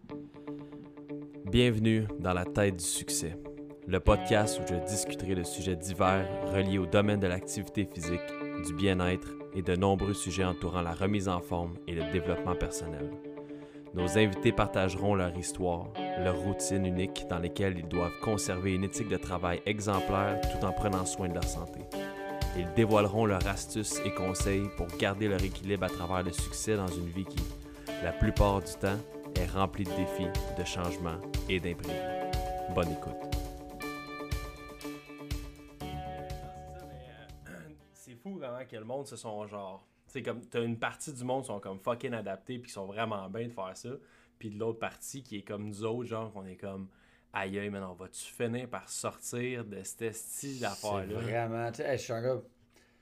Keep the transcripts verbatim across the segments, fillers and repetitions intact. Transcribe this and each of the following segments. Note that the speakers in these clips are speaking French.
Bienvenue dans la tête du succès, le podcast où je discuterai de sujets divers reliés au domaine de l'activité physique, du bien-être et de nombreux sujets entourant la remise en forme et le développement personnel. Nos invités partageront leur histoire, leur routine unique dans lesquelles ils doivent conserver une éthique de travail exemplaire tout en prenant soin de leur santé. Ils dévoileront leurs astuces et conseils pour garder leur équilibre à travers le succès dans une vie qui, la plupart du temps, est remplie de défis, de changements et d'imprévus. Bonne écoute. C'est fou vraiment que le monde se sont genre... C'est comme, t'as une partie du monde qui sont comme fucking adaptés puis qui sont vraiment bien de faire ça. Puis de l'autre partie qui est comme nous autres, genre qu'on est comme... Aïe aïe, mais on va-tu finir par sortir de cette style d'affaire-là? C'est vraiment, tu sais, hey, je suis un gars,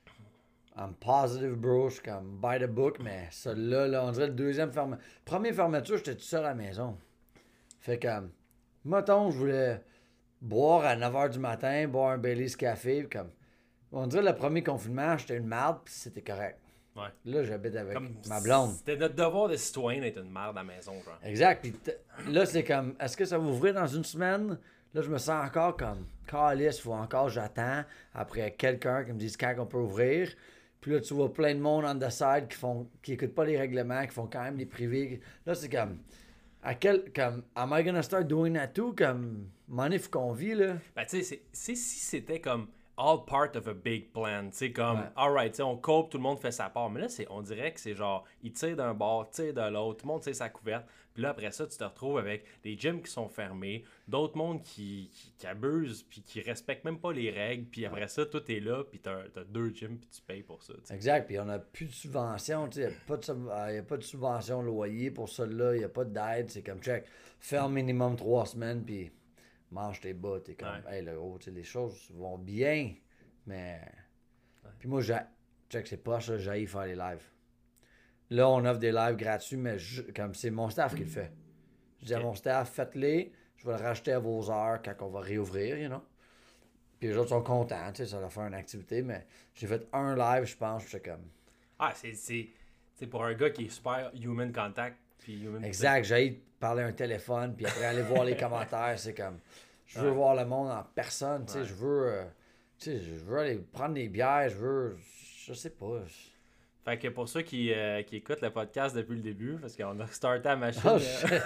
I'm positive bro, je suis comme by the book, mais ça là, là, on dirait le deuxième fermeture. Première fermeture, j'étais tout seul à la maison. Fait que, mettons, je voulais boire à neuf heures du matin, boire un Baileys café, puis comme, on dirait le premier confinement, j'étais une marde, puis c'était correct. Ouais. Là, j'habite avec Comme ma blonde. C'était notre devoir de citoyen d'être une merde à la maison, genre. Exact. Puis t- là, c'est comme, est-ce que ça va ouvrir dans une semaine? Là, je me sens encore comme, calice, il faut encore, j'attends après quelqu'un qui me dise quand on peut ouvrir. Puis là, tu vois plein de monde on the side qui font, qui écoutent pas les règlements, qui font quand même des privés. Là, c'est comme, à quel, comme, am I gonna start doing that too? Comme, money, faut qu'on vit, là. Ben, tu sais, c'est- c'est si c'était comme all part of a big plan, tu sais, comme, Ouais. alright, tu sais, on cope, tout le monde fait sa part. Mais là, c'est, on dirait que c'est genre, ils tirent d'un bord, tirent de l'autre, tout le monde tire sa couverte. Puis là, après ça, tu te retrouves avec des gyms qui sont fermés, d'autres mondes qui, qui, qui abusent, puis qui respectent même pas les règles. Puis après ça, tout est là, puis t'as, t'as deux gyms, puis tu payes pour ça, tu sais. Exact. Puis on n'a plus de subvention, tu sais. Il n'y a, pas de sub- euh, y a pas de subvention loyer pour ça là. Il n'y a pas d'aide. C'est comme, check, ferme minimum trois semaines, puis mange tes bas. T'es comme, Ouais. hey, le gros, tu sais, les choses vont bien, mais. Puis moi, j'ai. Check, c'est pas ça, j'ai faire les lives. Là, on offre des lives gratuits, mais je- comme c'est mon staff qui le fait. Je dis à Ok. mon staff, faites-les, je vais le racheter à vos heures quand on va réouvrir, you know. Puis les autres sont contents, tu sais, ça leur fait une activité, mais j'ai fait un live, je pense, puis j'étais comme. Ah, c'est, c'est, c'est pour un gars qui est super human contact, puis human... Exact, j'ai parler un téléphone, puis après aller voir les commentaires, c'est comme. Je veux Ouais. voir le monde en personne, tu sais, Ouais. je veux. euh, tu sais, je veux aller prendre des bières, je veux. Je sais pas. Fait que pour ceux qui, euh, qui écoutent le podcast depuis le début, parce qu'on a starté la machine... Oh euh, shit!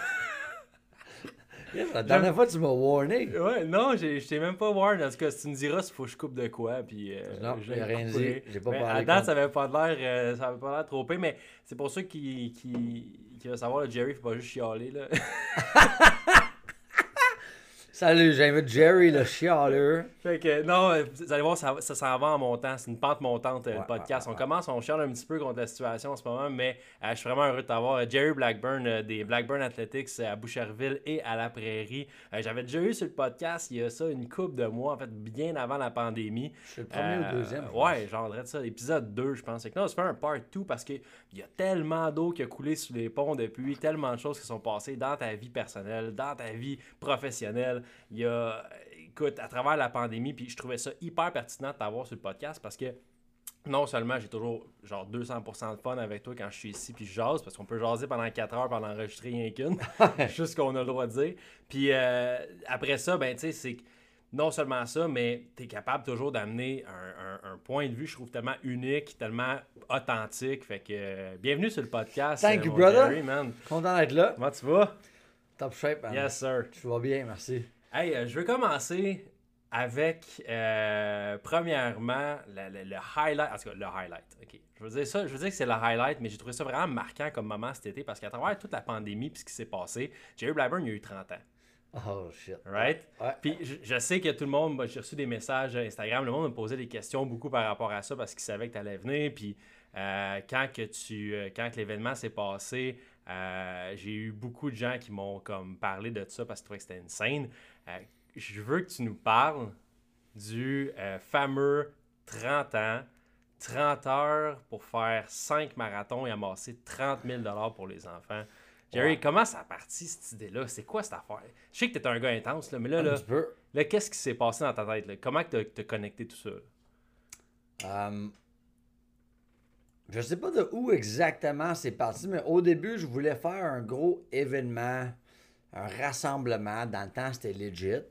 Yeah, la dernière fois, tu m'as warné. Ouais, non, j'ai- je t'ai même pas warn. En tout cas, si tu me diras s'il faut que je coupe de quoi, puis euh, Non, je vais j'ai rien couper. dit. J'ai pas Mais parlé à date, contre- ça avait pas l'air, euh, ça avait pas l'air trop pire, mais c'est pour ceux qui, qui, qui veulent savoir, le Jerry, faut pas juste chialer, là. Salut, j'invite Jerry, le chialeur. Fait que, non, euh, vous allez voir, ça, ça s'en va en montant. C'est une pente montante, euh, Ouais, le podcast. ouais, ouais, On commence, on chiale un petit peu contre la situation en ce moment, mais euh, je suis vraiment heureux de t'avoir. Euh, Jerry Blackburn, euh, des Blackburn Athletics euh, à Boucherville et à la Prairie. Euh, J'avais déjà eu sur le podcast, il y a ça, une couple de mois, en fait, bien avant la pandémie. Je suis le premier ou le deuxième. je pense. Ouais, genre, on dirait ça, l'épisode deux, je pense. Fait que non, c'est fait un part deux parce qu'il y a tellement d'eau qui a coulé sous les ponts depuis, tellement de choses qui sont passées dans ta vie personnelle, dans ta vie professionnelle. Il y a, écoute, à travers la pandémie, puis je trouvais ça hyper pertinent de t'avoir sur le podcast parce que non seulement j'ai toujours genre deux cents pour cent de fun avec toi quand je suis ici puis je jase, parce qu'on peut jaser pendant quatre heures pendant enregistrer rien qu'une, juste ce qu'on a le droit de dire. Puis euh, après ça, ben tu sais, c'est que non seulement ça, mais tu es capable toujours d'amener un, un- un point de vue, je trouve, tellement unique, tellement authentique. Fait que euh, bienvenue sur le podcast. Thank euh, you, mon brother. Jerry, man. Content d'être là. Comment tu vas? Top shape, man. Yes, sir. Tu vas bien, merci. Hey, euh, je veux commencer avec, euh, premièrement, le, le- le highlight. En tout cas, le highlight. OK. Je veux dire ça, je veux dire que c'est le highlight, mais j'ai trouvé ça vraiment marquant comme moment cet été parce qu'à travers toute la pandémie puis ce qui s'est passé, Jerry Blackburn, il a eu trente ans. Oh shit. Right? Ouais. Puis je, je sais que tout le monde, moi, j'ai reçu des messages Instagram, le monde me posait des questions beaucoup par rapport à ça parce qu'ils savaient que tu allais venir. Puis euh, quand que tu, euh, quand que l'événement s'est passé, euh, j'ai eu beaucoup de gens qui m'ont comme parlé de ça parce qu'ils trouvaient que c'était une scène. Euh, je veux que tu nous parles du euh, fameux trente ans, trente heures pour faire cinq marathons et amasser trente mille dollars pour les enfants. Jerry, Ouais. comment ça a parti cette idée-là? C'est quoi cette affaire? Je sais que t'es un gars intense, là, mais là, Un là, petit peu. là qu'est-ce qui s'est passé dans ta tête? Là? Comment tu as connecté tout ça? Euh, je sais pas de où exactement c'est parti, mais au début, je voulais faire un gros événement un rassemblement. Dans le temps, c'était legit.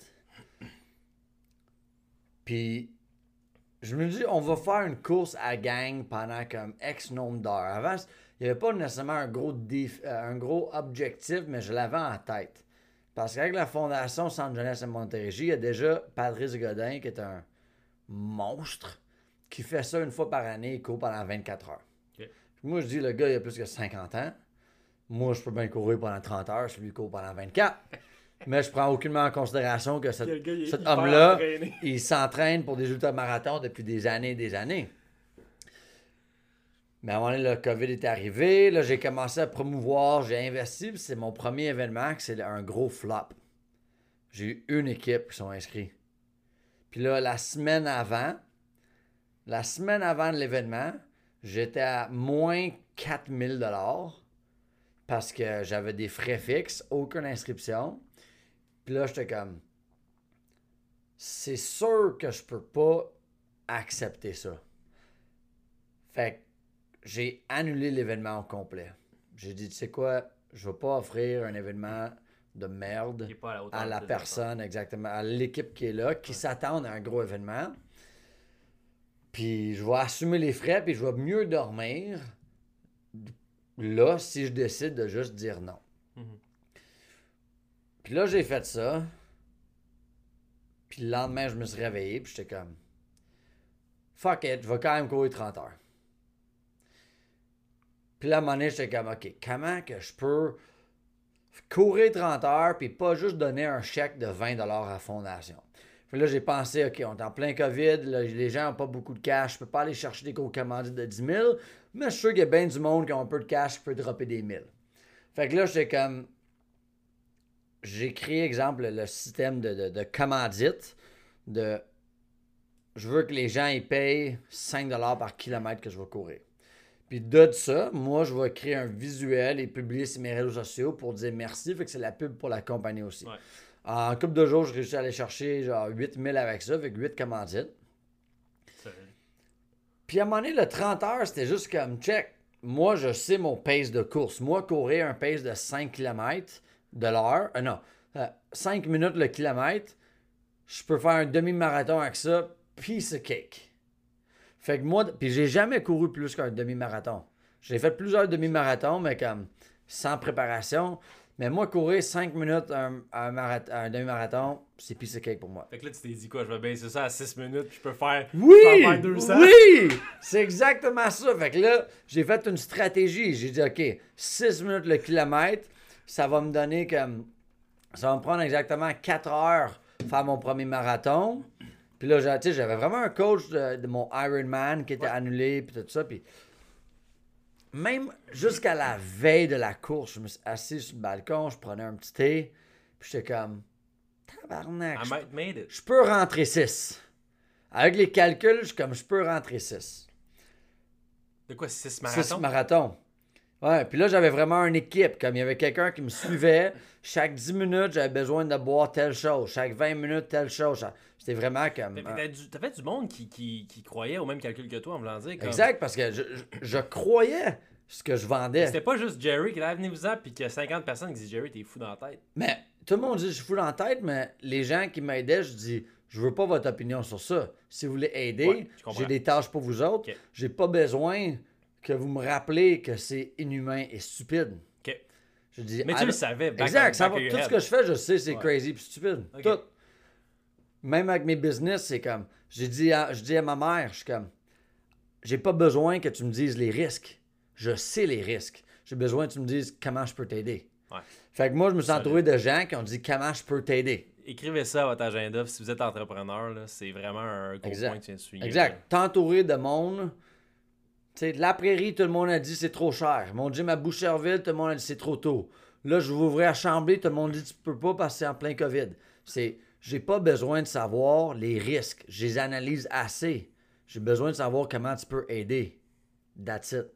Puis, je me dis, on va faire une course à gang pendant comme X nombre d'heures. Avant, il n'y avait pas nécessairement un gros, défi, un gros objectif, mais je l'avais en tête. Parce qu'avec la Fondation Centre Jeunesse à Montérégie, il y a déjà Patrice Godin, qui est un monstre, qui fait ça une fois par année, il court pendant vingt-quatre heures. Okay. Moi, je dis, le gars, il a plus que cinquante ans. Moi, je peux bien courir pendant trente heures, celui qui court pendant vingt-quatre. Mais je prends aucunement en considération que cette, gars, cet homme-là, il s'entraîne pour des ultramarathons depuis des années et des années. Mais à un moment donné, le COVID est arrivé. Là, j'ai commencé à promouvoir, j'ai investi. Puis c'est mon premier événement, c'est un gros flop. J'ai eu une équipe qui sont inscrits. Puis là, la semaine avant, la semaine avant de l'événement, j'étais à moins quatre mille dollars parce que j'avais des frais fixes, aucune inscription. Puis là, j'étais comme, c'est sûr que je peux pas accepter ça. Fait que j'ai annulé l'événement au complet. J'ai dit, tu sais quoi, je vais pas offrir un événement de merde à la, à la personne, exactement, à l'équipe qui est là, qui ouais. s'attend à un gros événement. Puis je vais assumer les frais, puis je vais mieux dormir là si je décide de juste dire non. Mm-hmm. Puis là, j'ai fait ça. Puis le lendemain, je me suis réveillé, puis j'étais comme, fuck it, je vais quand même courir trente heures. Puis là, à un moment donné, j'étais comme, OK, comment que je peux courir trente heures puis pas juste donner un chèque de vingt dollars à la fondation? Puis là, j'ai pensé, OK, on est en plein COVID, là, les gens n'ont pas beaucoup de cash, je peux pas aller chercher des cours commandites de dix mille, mais je suis sûr qu'il y a bien du monde qui a un peu de cash qui peut dropper des mille. Fait que là, j'étais comme, j'ai créé, exemple, le système de, de, de commandite, de, je veux que les gens ils payent cinq dollars par kilomètre que je vais courir. Puis de ça, moi, je vais créer un visuel et publier sur mes réseaux sociaux pour dire merci. Fait que c'est la pub pour la compagnie aussi. Ouais. En couple de jours, je réussis à aller chercher genre huit mille avec ça, avec huit commandites. C'est... Puis à un moment donné, le trente heures, c'était juste comme check. Moi, je sais mon pace de course. Moi, courir un pace de cinq kilomètres de l'heure, euh, non, euh, cinq minutes le kilomètre, je peux faire un demi-marathon avec ça, piece of cake. Fait que moi, puis j'ai jamais couru plus qu'un demi-marathon. J'ai fait plusieurs demi-marathons, mais comme sans préparation. Mais moi, courir cinq minutes un, un, marathon, un demi-marathon, c'est piece of cake pour moi. Fait que là, tu t'es dit quoi? Je vais baisser ça à six minutes, puis je peux faire, oui, je peux faire deux cents. Oui! C'est exactement ça. Fait que là, j'ai fait une stratégie. J'ai dit, OK, six minutes le kilomètre, ça va me donner comme... Ça va me prendre exactement quatre heures faire mon premier marathon. Puis là, j'avais vraiment un coach de, de mon Ironman qui était ouais. annulé, puis tout ça. Puis même jusqu'à la veille de la course, je me suis assis sur le balcon, je prenais un petit thé, puis j'étais comme, tabarnak, I might made it. Je peux rentrer six. Avec les calculs, je suis comme, je peux rentrer six. De quoi, six marathons? six marathons. Ouais, puis là, j'avais vraiment une équipe. Comme il y avait quelqu'un qui me suivait. Chaque dix minutes, j'avais besoin de boire telle chose. Chaque vingt minutes, telle chose. C'était vraiment comme... Mais, mais t'as, t'avais du monde qui, qui, qui croyait au même calcul que toi, en voulant dire. Comme... Exact, parce que je, je, je croyais ce que je vendais. C'était pas juste Jerry qui est là, venez-vous-en, puis qu'il y a cinquante personnes qui disent Jerry, t'es fou dans la tête. Mais tout le monde dit je suis fou dans la tête, mais les gens qui m'aidaient, je dis je veux pas votre opinion sur ça. Si vous voulez aider, ouais, j'ai des tâches pour vous autres. Okay. J'ai pas besoin que vous me rappelez que c'est inhumain et stupide. OK. Je dis, mais tu le savais. Back exact. On, back va, tout head. Ce que je fais, je sais, c'est ouais. crazy et stupide. Okay. Tout. Même avec mes business, c'est comme... J'ai dit à, je dis à ma mère, je suis comme... J'ai pas besoin que tu me dises les risques. Je sais les risques. J'ai besoin que tu me dises comment je peux t'aider. Ouais. Fait que moi, je me suis entouré de gens qui ont dit comment je peux t'aider. Écrivez ça à votre agenda. Si vous êtes entrepreneur, là, c'est vraiment un gros exact. point que tu viens de souligner. Exact. T'entourer de monde... Tu sais, de la prairie, tout le monde a dit c'est trop cher. Mon gym à Boucherville, tout le monde a dit c'est trop tôt. Là, je vais ouvrir à Chambly, tout le monde dit tu peux pas parce que c'est en plein COVID. C'est, j'ai pas besoin de savoir les risques. Je les analyse assez. J'ai besoin de savoir comment tu peux aider. That's it.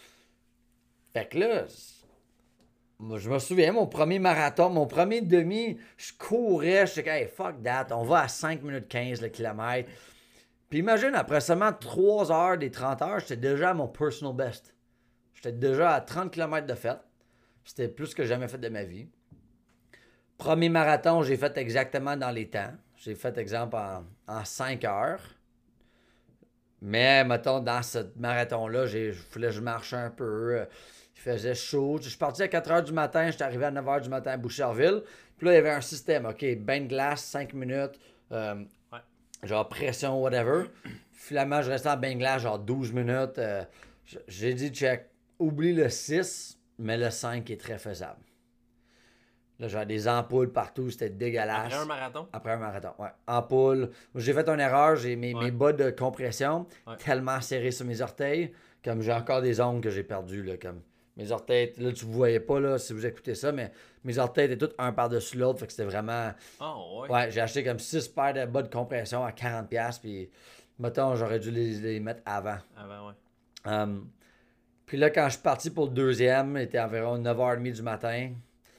Fait que là, moi, je me souviens, mon premier marathon, mon premier demi, je courais, je disais, hey, fuck that, on va à cinq minutes quinze le kilomètre. Puis imagine, après seulement trois heures des trente heures, j'étais déjà à mon personal best. J'étais déjà à trente kilomètres de fête. C'était plus que j'ai jamais fait de ma vie. Premier marathon, j'ai fait exactement dans les temps. J'ai fait, exemple, en, en cinq heures. Mais, mettons, dans ce marathon-là, il fallait que je marche un peu. Il faisait chaud. Je suis parti à quatre heures du matin. J'étais arrivé à neuf heures du matin à Boucherville. Puis là, il y avait un système. OK, bain de glace, cinq minutes. Euh, Ouais. Genre pression, whatever. Finalement, je restais en bain de glace, genre douze minutes. Euh, j'ai dit, check, oublie le six, mais le cinq est très faisable. Là, j'avais des ampoules partout, c'était dégueulasse. Après un marathon? Après un marathon, ouais. Ampoules. J'ai fait une erreur, j'ai mes, Ouais. mes bas de compression Ouais. tellement serrés sur mes orteils, comme j'ai encore des ongles que j'ai perdus, là, comme mes orteils, là, tu ne voyais pas, là, si vous écoutez ça, mais mes orteils étaient tous un par-dessus l'autre, fait que c'était vraiment... Oh, ouais. Ouais, j'ai acheté comme six paires de bas de compression à quarante dollars, puis, mettons, j'aurais dû les, les mettre avant. Avant, ouais. Um, puis là, quand je suis parti pour le deuxième, il était environ neuf heures trente du matin.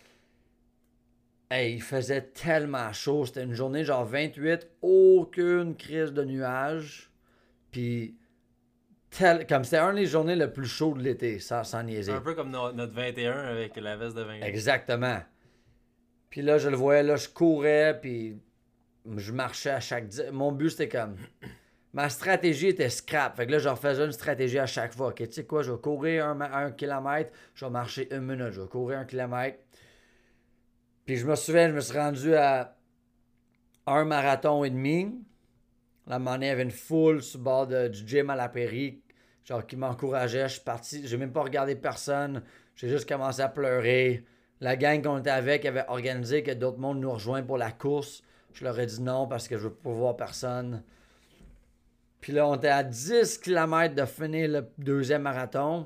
Hey, il faisait tellement chaud. C'était une journée genre vingt-huit, aucune crise de nuages. Puis, tel, comme c'était une des journées les plus chaudes de l'été, sans, sans niaiser. Un peu comme no- notre vingt et un avec la veste de vingt. Exactement. Puis là, je le voyais, là, je courais, puis je marchais à chaque... dix- Mon but, c'était comme... Ma stratégie était scrap. Fait que là, je refaisais une stratégie à chaque fois. OK, tu sais quoi, je vais courir un, un kilomètre, je vais marcher une minute, je vais courir un kilomètre. Puis je me souviens, je me suis rendu à un marathon et demi. La monnaie avait une foule sur le bord de- du gym à la prairie, genre qui m'encourageait. Je suis parti, j'ai même pas regardé personne. J'ai juste commencé à pleurer. La gang qu'on était avec avait organisé que d'autres mondes nous rejoignent pour la course. Je leur ai dit non parce que je veux pas voir personne. Puis là, on était à dix kilomètres de finir le deuxième marathon.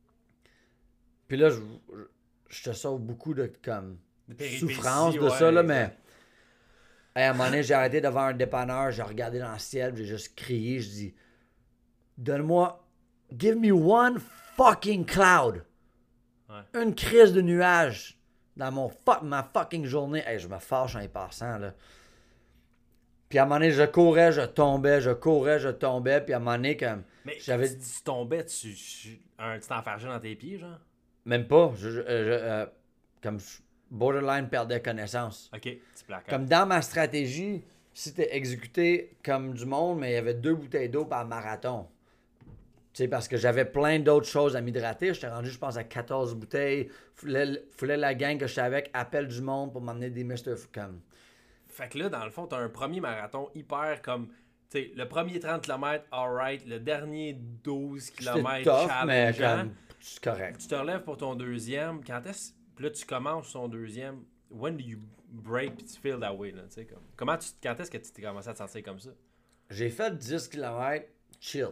Puis là, je, je te sauve beaucoup de comme souffrance de ouais, ça, là, exact. mais hey, à un moment donné, j'ai arrêté devant un dépanneur, j'ai regardé dans le ciel, j'ai juste crié, je dis donne-moi, give me one fucking cloud. Ouais. Une crise de nuages dans mon fuck, ma fucking journée. Hey, je me fâche en y passant, là. Puis à un moment donné, je courais, je tombais, je courais, je tombais, puis à un moment donné, comme Mais j'avais... quand tu, tu tombais, tu, tu, un, tu t'enfargeais dans tes pieds, genre? Même pas, je, je- euh, je- euh, comme je- borderline perdais connaissance. Ok, tu plaques. Comme dans ma stratégie, c'était exécuté comme du monde, mais il y avait deux bouteilles d'eau par marathon. Tu sais, parce que j'avais plein d'autres choses à m'hydrater. J'étais rendu, je pense, à quatorze bouteilles. Fallait, fallait la gang que j'étais avec appelle du monde pour m'emmener des mister comme. Fait que là, dans le fond, t'as un premier marathon hyper comme. Tu sais, le premier trente kilomètres, alright. Le dernier douze C'était kilomètres, tough, mais challengeant. comme, c'est correct. Tu te relèves pour ton deuxième. Quand est-ce. Puis là, tu commences ton deuxième. When do you break puis tu feel that way, là, tu sais, comme. Comment tu. Quand est-ce que tu t'es commencé à te sentir comme ça? J'ai fait dix kilomètres, chill.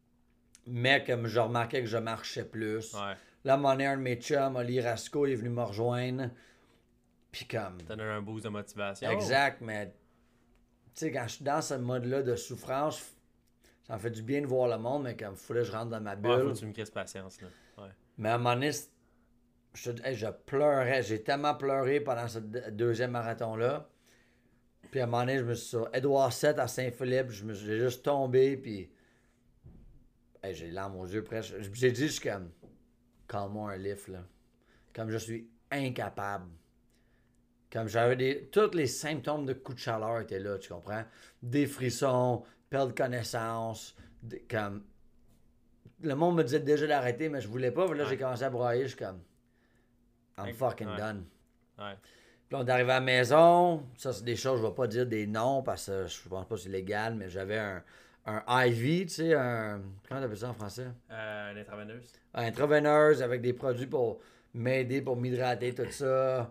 Mais comme je remarquais que je marchais plus. Ouais. Là, à un moment donné, un de mes chums, Oli Rasco, il est venu me rejoindre. Puis comme... T'as donné un boost de motivation. Exact, mais... Tu sais, quand je suis dans ce mode-là de souffrance, ça me fait du bien de voir le monde, mais comme il fallait que je rentre dans ma bulle. Ouais, faut que tu me crisses patience, là. Ouais. Mais à un moment donné, c'est- je, te- hey, je pleurais. J'ai tellement pleuré pendant ce deux- deuxième marathon-là. Puis à un moment donné, je me suis sur Édouard sept à Saint-Philippe. Je me suis- J'ai juste tombé, puis... Hey, j'ai les larmes aux yeux presque. J'ai dit, je suis comme... Calme-moi un lift, là. Comme je suis incapable. Comme j'avais des... Tous les symptômes de coup de chaleur étaient là, tu comprends? Des frissons, perte de connaissance, des- comme... Le monde me disait déjà d'arrêter, mais je voulais pas. Là, Ouais. j'ai commencé à broyer, je suis comme... I'm fucking Ouais. done. Ouais. Puis là, on est arrivé à la maison. Ça, c'est des choses, je vais pas dire des noms parce que je pense pas que c'est légal, mais j'avais un, un I V, tu sais, un... Comment t'appelles ça en français? Euh, une intraveineuse. Un intraveineuse avec des produits pour m'aider, pour m'hydrater, tout ça.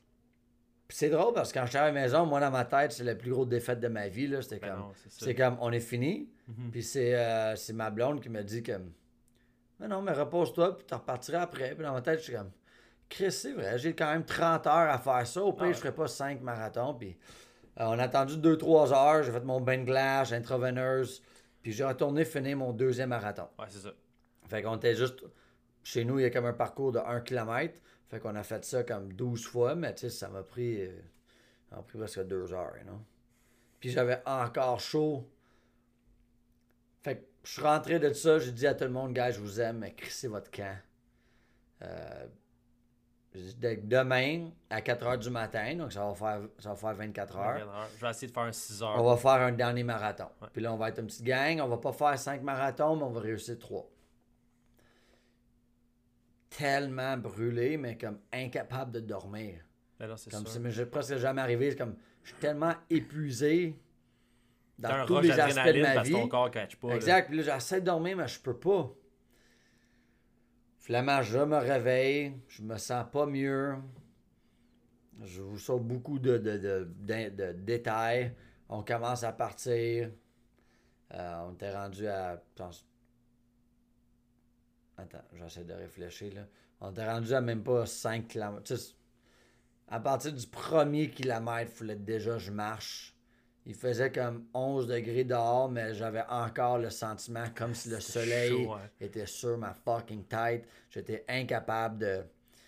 Puis c'est drôle parce que quand j'étais à la maison, moi, dans ma tête, c'est la plus grosse défaite de ma vie, là. C'était Ben comme... non, c'est ça. C'est comme, on est fini. Mhm. Puis c'est euh, c'est ma blonde qui me dit comme... Non, non, mais repose-toi, puis tu repartiras après. Puis dans ma tête, je suis comme... Chris, c'est vrai, j'ai quand même trente heures à faire ça. Au pire, Ah ouais. je ferais pas cinq marathons. Puis euh, on a attendu deux trois heures. J'ai fait mon bain de glace, intraveineuse. Puis j'ai retourné finir mon deuxième marathon. Ouais, c'est ça. Fait qu'on était juste... Chez nous, il y a comme un parcours de un kilomètre. Fait qu'on a fait ça comme douze fois. Mais tu sais, ça m'a pris... euh, ça m'a pris presque deux heures, you know? Puis j'avais encore chaud. Fait que je suis rentré de ça. J'ai dit à tout le monde, gars, je vous aime, mais crissez votre camp. Euh, Demain, à quatre heures du matin, donc ça va faire, ça va faire vingt-quatre heures. vingt-quatre heures. Je vais essayer de faire un six heures. On va faire un dernier marathon. Ouais. Puis là, on va être une petite gang. On va pas faire cinq marathons, mais on va réussir trois. Tellement brûlé, mais comme incapable de dormir. Ben là, c'est Comme sûr. ça, mais j'ai presque jamais arrivé. C'est comme, je suis tellement épuisé T'as dans un tous rush les aspects de d'adrénaline ma parce que vie. ton corps catch pas. là. Exact. Puis là, j'essaie de dormir, mais je peux pas. Finalement, je me réveille. Je me sens pas mieux. Je vous sors beaucoup de, de, de, de, de détails. On commence à partir. Euh, on était rendu à... je pense- Attends, j'essaie de réfléchir, là. On était rendu à même pas cinq kilomètres. Tu sais, à partir du premier kilomètre, il fallait déjà que je marche. Il faisait comme onze degrés dehors, mais j'avais encore le sentiment comme si le C'était soleil chaud, hein. était sur ma fucking tête. J'étais incapable de...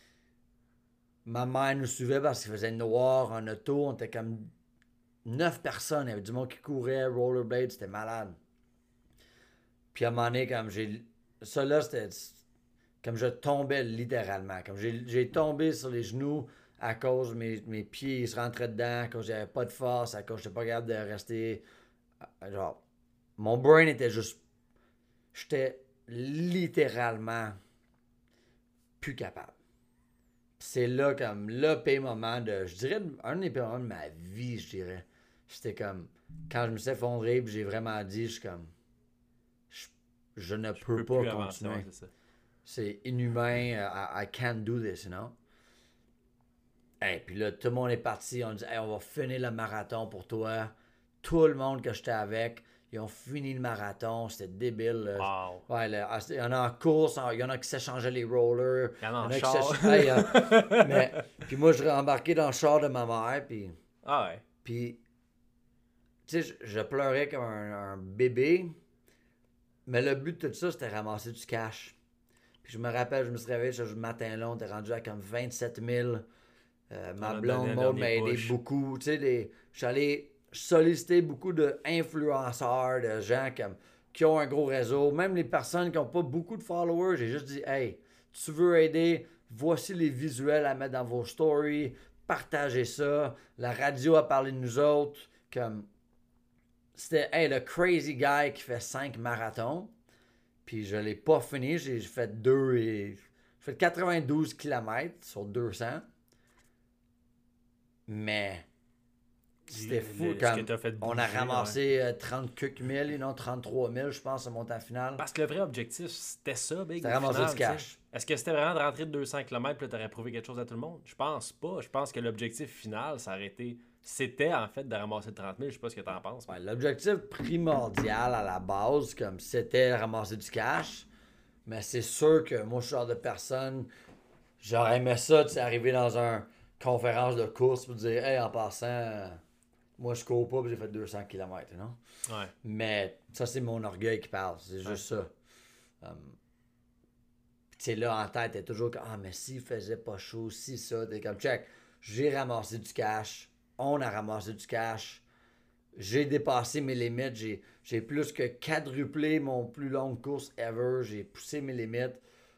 Ma mère nous suivait parce qu'il faisait noir en auto. On était comme neuf personnes. Il y avait du monde qui courait, rollerblade, c'était malade. Puis à un moment donné, comme j'ai... Ça là, c'était... Comme je tombais littéralement. Comme j'ai, j'ai tombé sur les genoux à cause de mes, mes pieds, ils se rentraient dedans, à cause j'avais pas de force, à cause j'étais pas capable de rester... Genre, mon brain était juste... J'étais littéralement plus capable. C'est là, comme, le pire moment de... Je dirais, un des pires moments de ma vie, je dirais. C'était comme... Quand je me suis effondré, puis j'ai vraiment dit, je suis comme... Je, je ne Je peux, peux pas plus avancer, continuer. ouais, c'est ça. C'est inhumain. I, I can't do this, you know? Et puis là, tout le monde est parti. On dit, hey, on va finir le marathon pour toi. Tout le monde que j'étais avec, ils ont fini le marathon. C'était débile. Là. Wow. Ouais, là, il y en a en course, il y en a qui s'échangeaient les rollers. Il y en a en qui char. s'éch- Hey, euh, mais, puis moi, je suis embarqué dans le char de ma mère. Puis, Ah ouais. puis tu sais, je, je pleurais comme un, un bébé. Mais le but de tout ça, c'était ramasser du cash. Puis je me rappelle, je me suis réveillé ce matin-là, on était rendu à comme vingt-sept mille. Euh, ma On a blonde donné un Maud m'a dernier aidé push. beaucoup. Tu sais, les- je suis allé solliciter beaucoup d'influenceurs, de gens comme, qui ont un gros réseau. Même les personnes qui n'ont pas beaucoup de followers, j'ai juste dit, hey, tu veux aider, voici les visuels à mettre dans vos stories, partagez ça. La radio a parlé de nous autres. Comme, c'était, hey, le crazy guy qui fait cinq marathons. Puis je l'ai pas fini, j'ai fait deux et... J'ai fait quatre-vingt-douze kilomètres sur deux cents. Mais c'était Le- fou le- ce comme que t'as fait on a bouger, ramassé euh, trente quelques mille et non trente-trois mille, je pense, au montant final. Parce que le vrai objectif, c'était ça, Big. C'était au ramasser final, du cash. tu sais. Est-ce que c'était vraiment de rentrer de deux cents kilomètres puis là, t'aurais prouvé quelque chose à tout le monde? Je pense pas. Je pense que l'objectif final, ça aurait été... C'était en fait de ramasser trente mille. Je sais pas ce que t'en penses. mais- Ouais, l'objectif primordial à la base, comme c'était ramasser du cash. Mais c'est sûr que moi, je suis le genre de personne, j'aurais aimé ça, tu sais, arriver dans une conférence de course pour dire, hey, en passant, euh, moi, je cours pas, puis j'ai fait deux cents kilomètres, non? Ouais. Mais ça, c'est mon orgueil qui parle, c'est juste ça. Um, tu sais, là, en tête, t'es toujours comme, ah, mais s'il faisait pas chaud, si ça, t'es comme, check, j'ai ramassé du cash, on a ramassé du cash, j'ai dépassé mes limites, j'ai, j'ai plus que quadruplé mon plus longue course ever, j'ai poussé mes limites.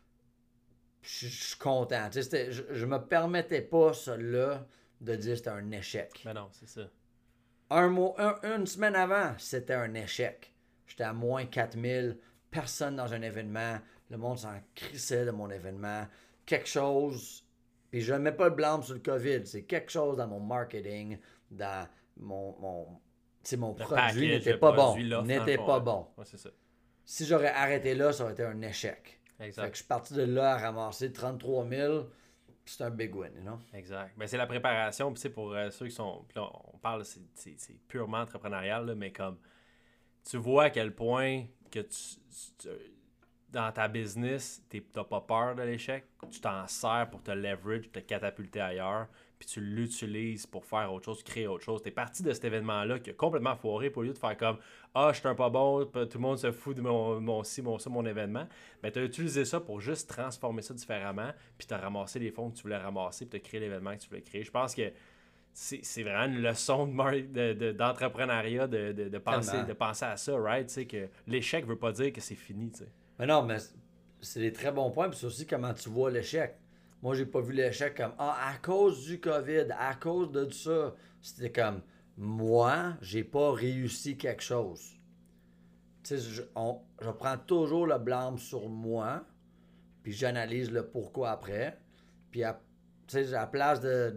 Je je suis content. Tu sais, c'était- je, je me permettais pas, ça là, de dire que c'était un échec. Mais non, c'est ça. Un mois, un- une semaine avant, c'était un échec. J'étais à moins quatre mille, personne dans un événement, le monde s'en crissait de mon événement. Quelque chose, puis je ne mets pas le blâme sur le COVID, c'est quelque chose dans mon marketing, dans mon, mon, tu sais, mon Le produit package, n'était le pas produit, bon. l'offre, dans N'était le fond, pas ouais. bon. Ouais, c'est ça. Si j'aurais arrêté là, ça aurait été un échec. Fait Exact. que je suis parti de là à ramasser trente-trois mille, puis c'est un big win, you know? Exact. Ben, c'est la préparation. Puis, c'est pour euh, ceux qui sont. Puis là, on parle, c'est, c'est, c'est purement entrepreneurial, là, mais comme tu vois à quel point que tu, tu- dans ta business, tu n'as pas peur de l'échec. Tu t'en sers pour te leverage, te catapulter ailleurs. Puis tu l'utilises pour faire autre chose, créer autre chose. Tu es parti de cet événement-là qui a complètement foiré pour lieu de faire comme ah, je suis un pas bon, tout le monde se fout de mon, mon ci, mon ça, mon événement. Ben, tu as utilisé ça pour juste transformer ça différemment. Puis tu as ramassé les fonds que tu voulais ramasser. Puis tu as créé l'événement que tu voulais créer. Je pense que c'est, c'est vraiment une leçon de, mar- de- de- d'entrepreneuriat de, de, de penser, Tellement. de penser à ça, right? Tu sais, que l'échec veut pas dire que c'est fini. Tu sais. Mais non, mais c'est des très bons points, puis c'est aussi comment tu vois l'échec. moi, j'ai pas vu l'échec comme ah, à cause du COVID, à cause de ça. C'était comme moi, j'ai pas réussi quelque chose. Tu sais, je, on- je prends toujours le blâme sur moi, puis j'analyse le pourquoi après. Puis, à, tu sais, à la place de.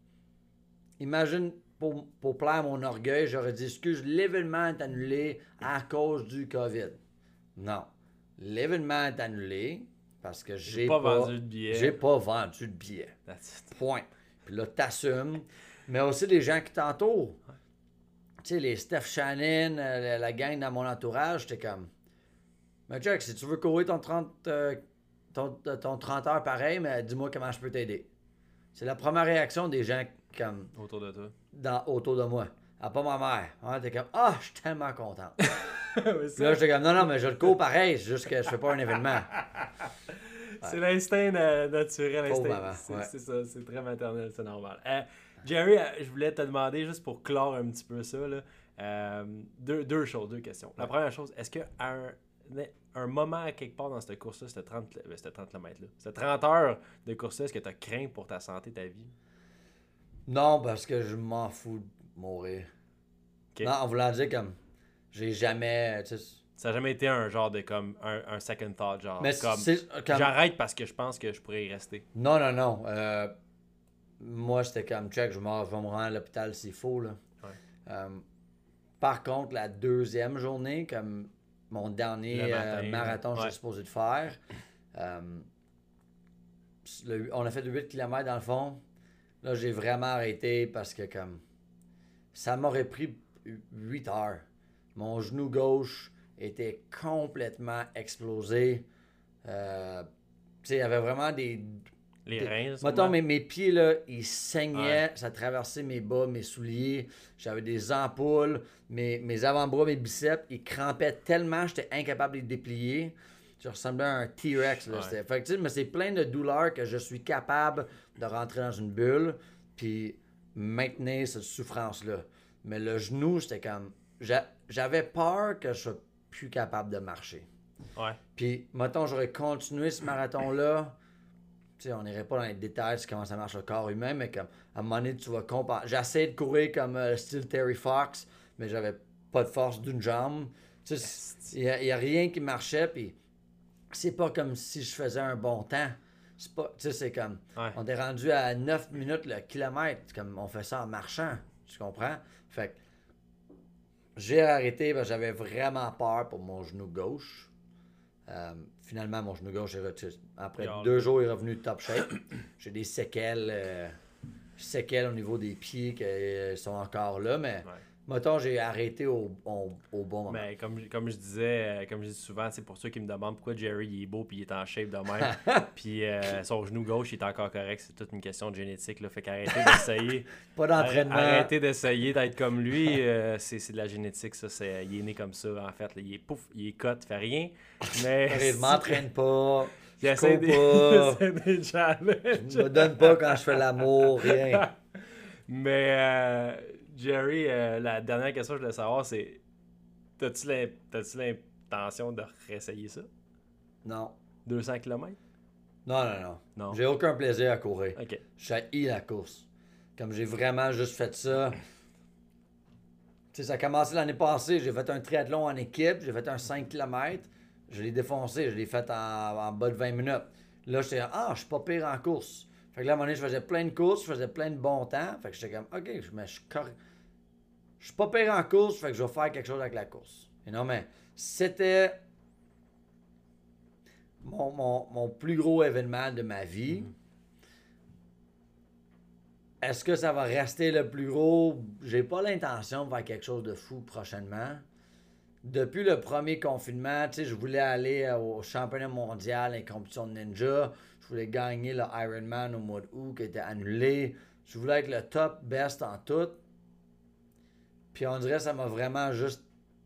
Imagine, pour, pour plaire à mon orgueil, j'aurais dit excuse, l'événement est annulé à cause du COVID. Non. L'événement est annulé parce que j'ai pas pas, vendu de billets. J'ai pas vendu de billets. That's it. Point. Puis là, t'assumes. Mais aussi les gens qui t'entourent. Tu sais, les Steph Shannon, euh, la, la gang dans mon entourage, j'étais comme. Mais Jack, si tu veux courir ton trente, euh, ton, ton trente heures pareil, mais dis-moi comment je peux t'aider. C'est la première réaction des gens comme Autour de toi. dans, autour de moi. Ah, pas ma mère. Hein, t'es comme ah, je suis tellement content. Ouais, Puis ça, là, j'étais comme non, non, mais je le cours pareil, c'est juste que je fais pas un événement. c'est l'instinct na- naturel. Pauvre Instinct. maman, C'est ouais. c'est ça, c'est très maternel, c'est normal. Euh, Jerry, euh, je voulais te demander, juste pour clore un petit peu ça, là, euh, deux, deux choses, deux questions. La Ouais. première chose, est-ce qu'à un, un moment, quelque part dans cette course-là, c'était trente, euh, c'était trente kilomètres, là, c'était trente heures de course-là, est-ce que tu as craint pour ta santé, ta vie? Non, parce que je m'en fous de mourir. Ok. Non, en voulant dire comme j'ai jamais. Tu sais, Ça n'a jamais été un genre de comme un, un second thought, genre mais comme c'est comme. j'arrête parce que je pense que je pourrais y rester. Non, non, non. Euh, moi, c'était comme check, je, m'en- je vais me rendre à l'hôpital s'il faut. Là. Ouais. Euh, par contre, la deuxième journée, comme mon dernier Le matin, euh, marathon que ouais. j'étais supposé de faire, euh, le- on a fait huit kilomètres dans le fond. Là, j'ai vraiment arrêté parce que comme ça m'aurait pris huit heures. Mon genou gauche était complètement explosé. Euh, tu sais, il y avait vraiment des. Les des- reins, Mettons, sûrement. mes, mes pieds, là, ils saignaient. Ouais. Ça traversait mes bas, mes souliers. J'avais des ampoules. Mes, mes avant-bras, mes biceps, ils crampaient tellement, j'étais incapable de les déplier. Je ressemblais à un T-Rex. Là, Ouais. c'était- Fait que, tu sais, mais c'est plein de douleurs que je suis capable de rentrer dans une bulle puis maintenir cette souffrance-là. Mais le genou, c'était comme. j'a- J'avais peur que je sois plus capable de marcher. Ouais. Puis, mettons, j'aurais continué ce marathon-là. Tu sais, on n'irait pas dans les détails sur comment ça marche le corps humain, mais comme à un moment donné, tu vas compenser. J'essaie de courir comme euh, style Terry Fox, mais j'avais pas de force d'une jambe. Tu sais, il n'y a, a rien qui marchait, puis c'est pas comme si je faisais un bon temps. C'est pas, tu sais, c'est comme, Ouais. on est rendu à neuf minutes le kilomètre, c'est comme on fait ça en marchant, tu comprends? Fait que j'ai arrêté, parce que j'avais vraiment peur pour mon genou gauche. Euh, finalement, mon genou gauche est retiré. Après Yeah. deux jours, il est revenu top shape. J'ai des séquelles, euh, séquelles au niveau des pieds qui euh, sont encore là, mais Ouais. mettons, j'ai arrêté au, au, au bon moment. Mais comme, comme je disais, euh, comme je dis souvent, c'est pour ceux qui me demandent pourquoi Jerry il est beau puis il est en shape de même. Puis euh, son genou gauche il est encore correct, c'est toute une question de génétique. Là. Fait qu'arrêtez d'essayer. Pas d'entraînement. Arrêtez d'essayer d'être comme lui. euh, c'est, c'est de la génétique, ça. C'est, il est né comme ça, en fait. Là. Il est pouf, il est cut, il fait rien. Mais. Je m'entraîne pas. Il Je essaie cours des, pas. il essaie des challenges. Je me donne pas quand je fais l'amour, rien. Mais euh, Jerry, euh, la dernière question que je voulais savoir, c'est t'as-tu, l'im- t'as-tu l'intention de réessayer ça? Non. deux cents kilomètres? Non, non, non. Non. J'ai aucun plaisir à courir. Ok. J'ai la course. Comme j'ai vraiment juste fait ça. Tu sais, ça a commencé l'année passée. J'ai fait un triathlon en équipe. J'ai fait un cinq kilomètres. Je l'ai défoncé. Je l'ai fait en, en bas de vingt minutes. Là, j'étais ah, je suis pas pire en course. Fait que là, à un moment donné, je faisais plein de courses. Je faisais plein de bons temps. Fait que j'étais comme, OK, je, mais je suis correct. Je suis pas pire en course. Fait que je vais faire quelque chose avec la course. Et non, mais c'était mon, mon, mon plus gros événement de ma vie. Mhm. Est-ce que ça va rester le plus gros? J'ai pas l'intention de faire quelque chose de fou prochainement. Depuis le premier confinement, tu sais, je voulais aller au championnat mondial, les compétitions de ninja. Je voulais gagner le Ironman au mois d'août qui était annulé. Je voulais être le top best en tout. Puis on dirait que ça m'a vraiment juste...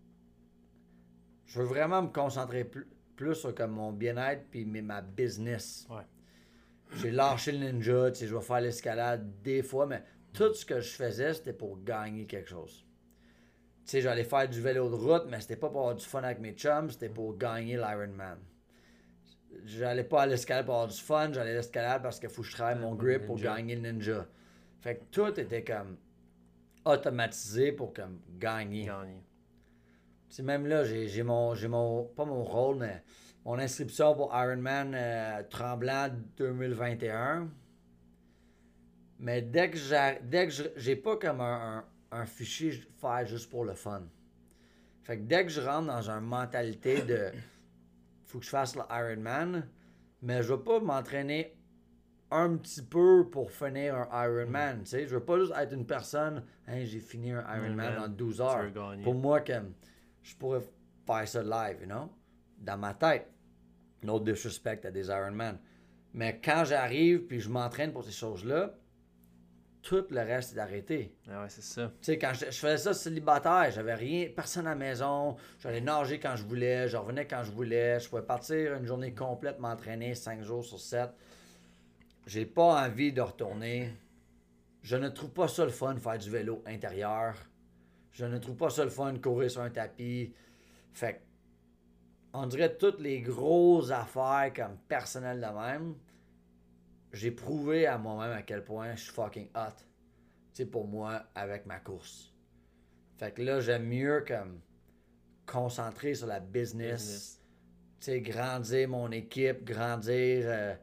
Je veux vraiment me concentrer plus, plus sur comme mon bien-être puis mes- ma business. Ouais. J'ai lâché le ninja, tu sais, je vais faire l'escalade des fois, mais tout ce que je faisais, c'était pour gagner quelque chose. Tu sais, j'allais faire du vélo de route, mais c'était pas pour avoir du fun avec mes chums, c'était pour gagner l'Ironman. j'allais pas à l'escalade pour avoir du fun, j'allais à l'escalade parce qu'il faut que je travaille mon grip pour Ninja. gagner le ninja. Fait que tout était comme automatisé pour comme gagner. Gagné. Tu sais, même là, j'ai, j'ai mon, j'ai mon, pas mon rôle, mais mon inscription pour Ironman euh, Tremblant deux mille vingt et un. Mais dès que j'ai, dès que je- j'ai pas comme un, un, un fichier faire juste pour le fun. Fait que dès que je rentre dans une mentalité de faut que je fasse le Ironman, mais je veux pas m'entraîner un petit peu pour finir un Ironman, tu sais. Je veux pas juste être une personne, hein, j'ai fini un Ironman Ironman, en douze tu heures. veux gagner. Pour moi, comme, je pourrais faire ça live, you know, dans ma tête. No disrespect à des Ironman. Mais quand j'arrive puis je m'entraîne pour ces choses-là, tout le reste est d'arrêter. Ah ouais, c'est ça. Tu sais, quand je, je faisais ça célibataire, j'avais rien, personne à la maison, j'allais nager quand je voulais, je revenais quand je voulais, je pouvais partir une journée complète, m'entraîner cinq jours sur sept. J'ai pas envie de retourner. Je ne trouve pas ça le fun de faire du vélo intérieur. Je ne trouve pas ça le fun de courir sur un tapis. Fait que, on dirait toutes les grosses affaires comme personnelles de même, j'ai prouvé à moi-même à quel point je suis fucking hot. Tu sais, pour moi, avec ma course. Fait que là, j'aime mieux comme concentrer sur la business. Business. Tu sais, grandir mon équipe, grandir... euh,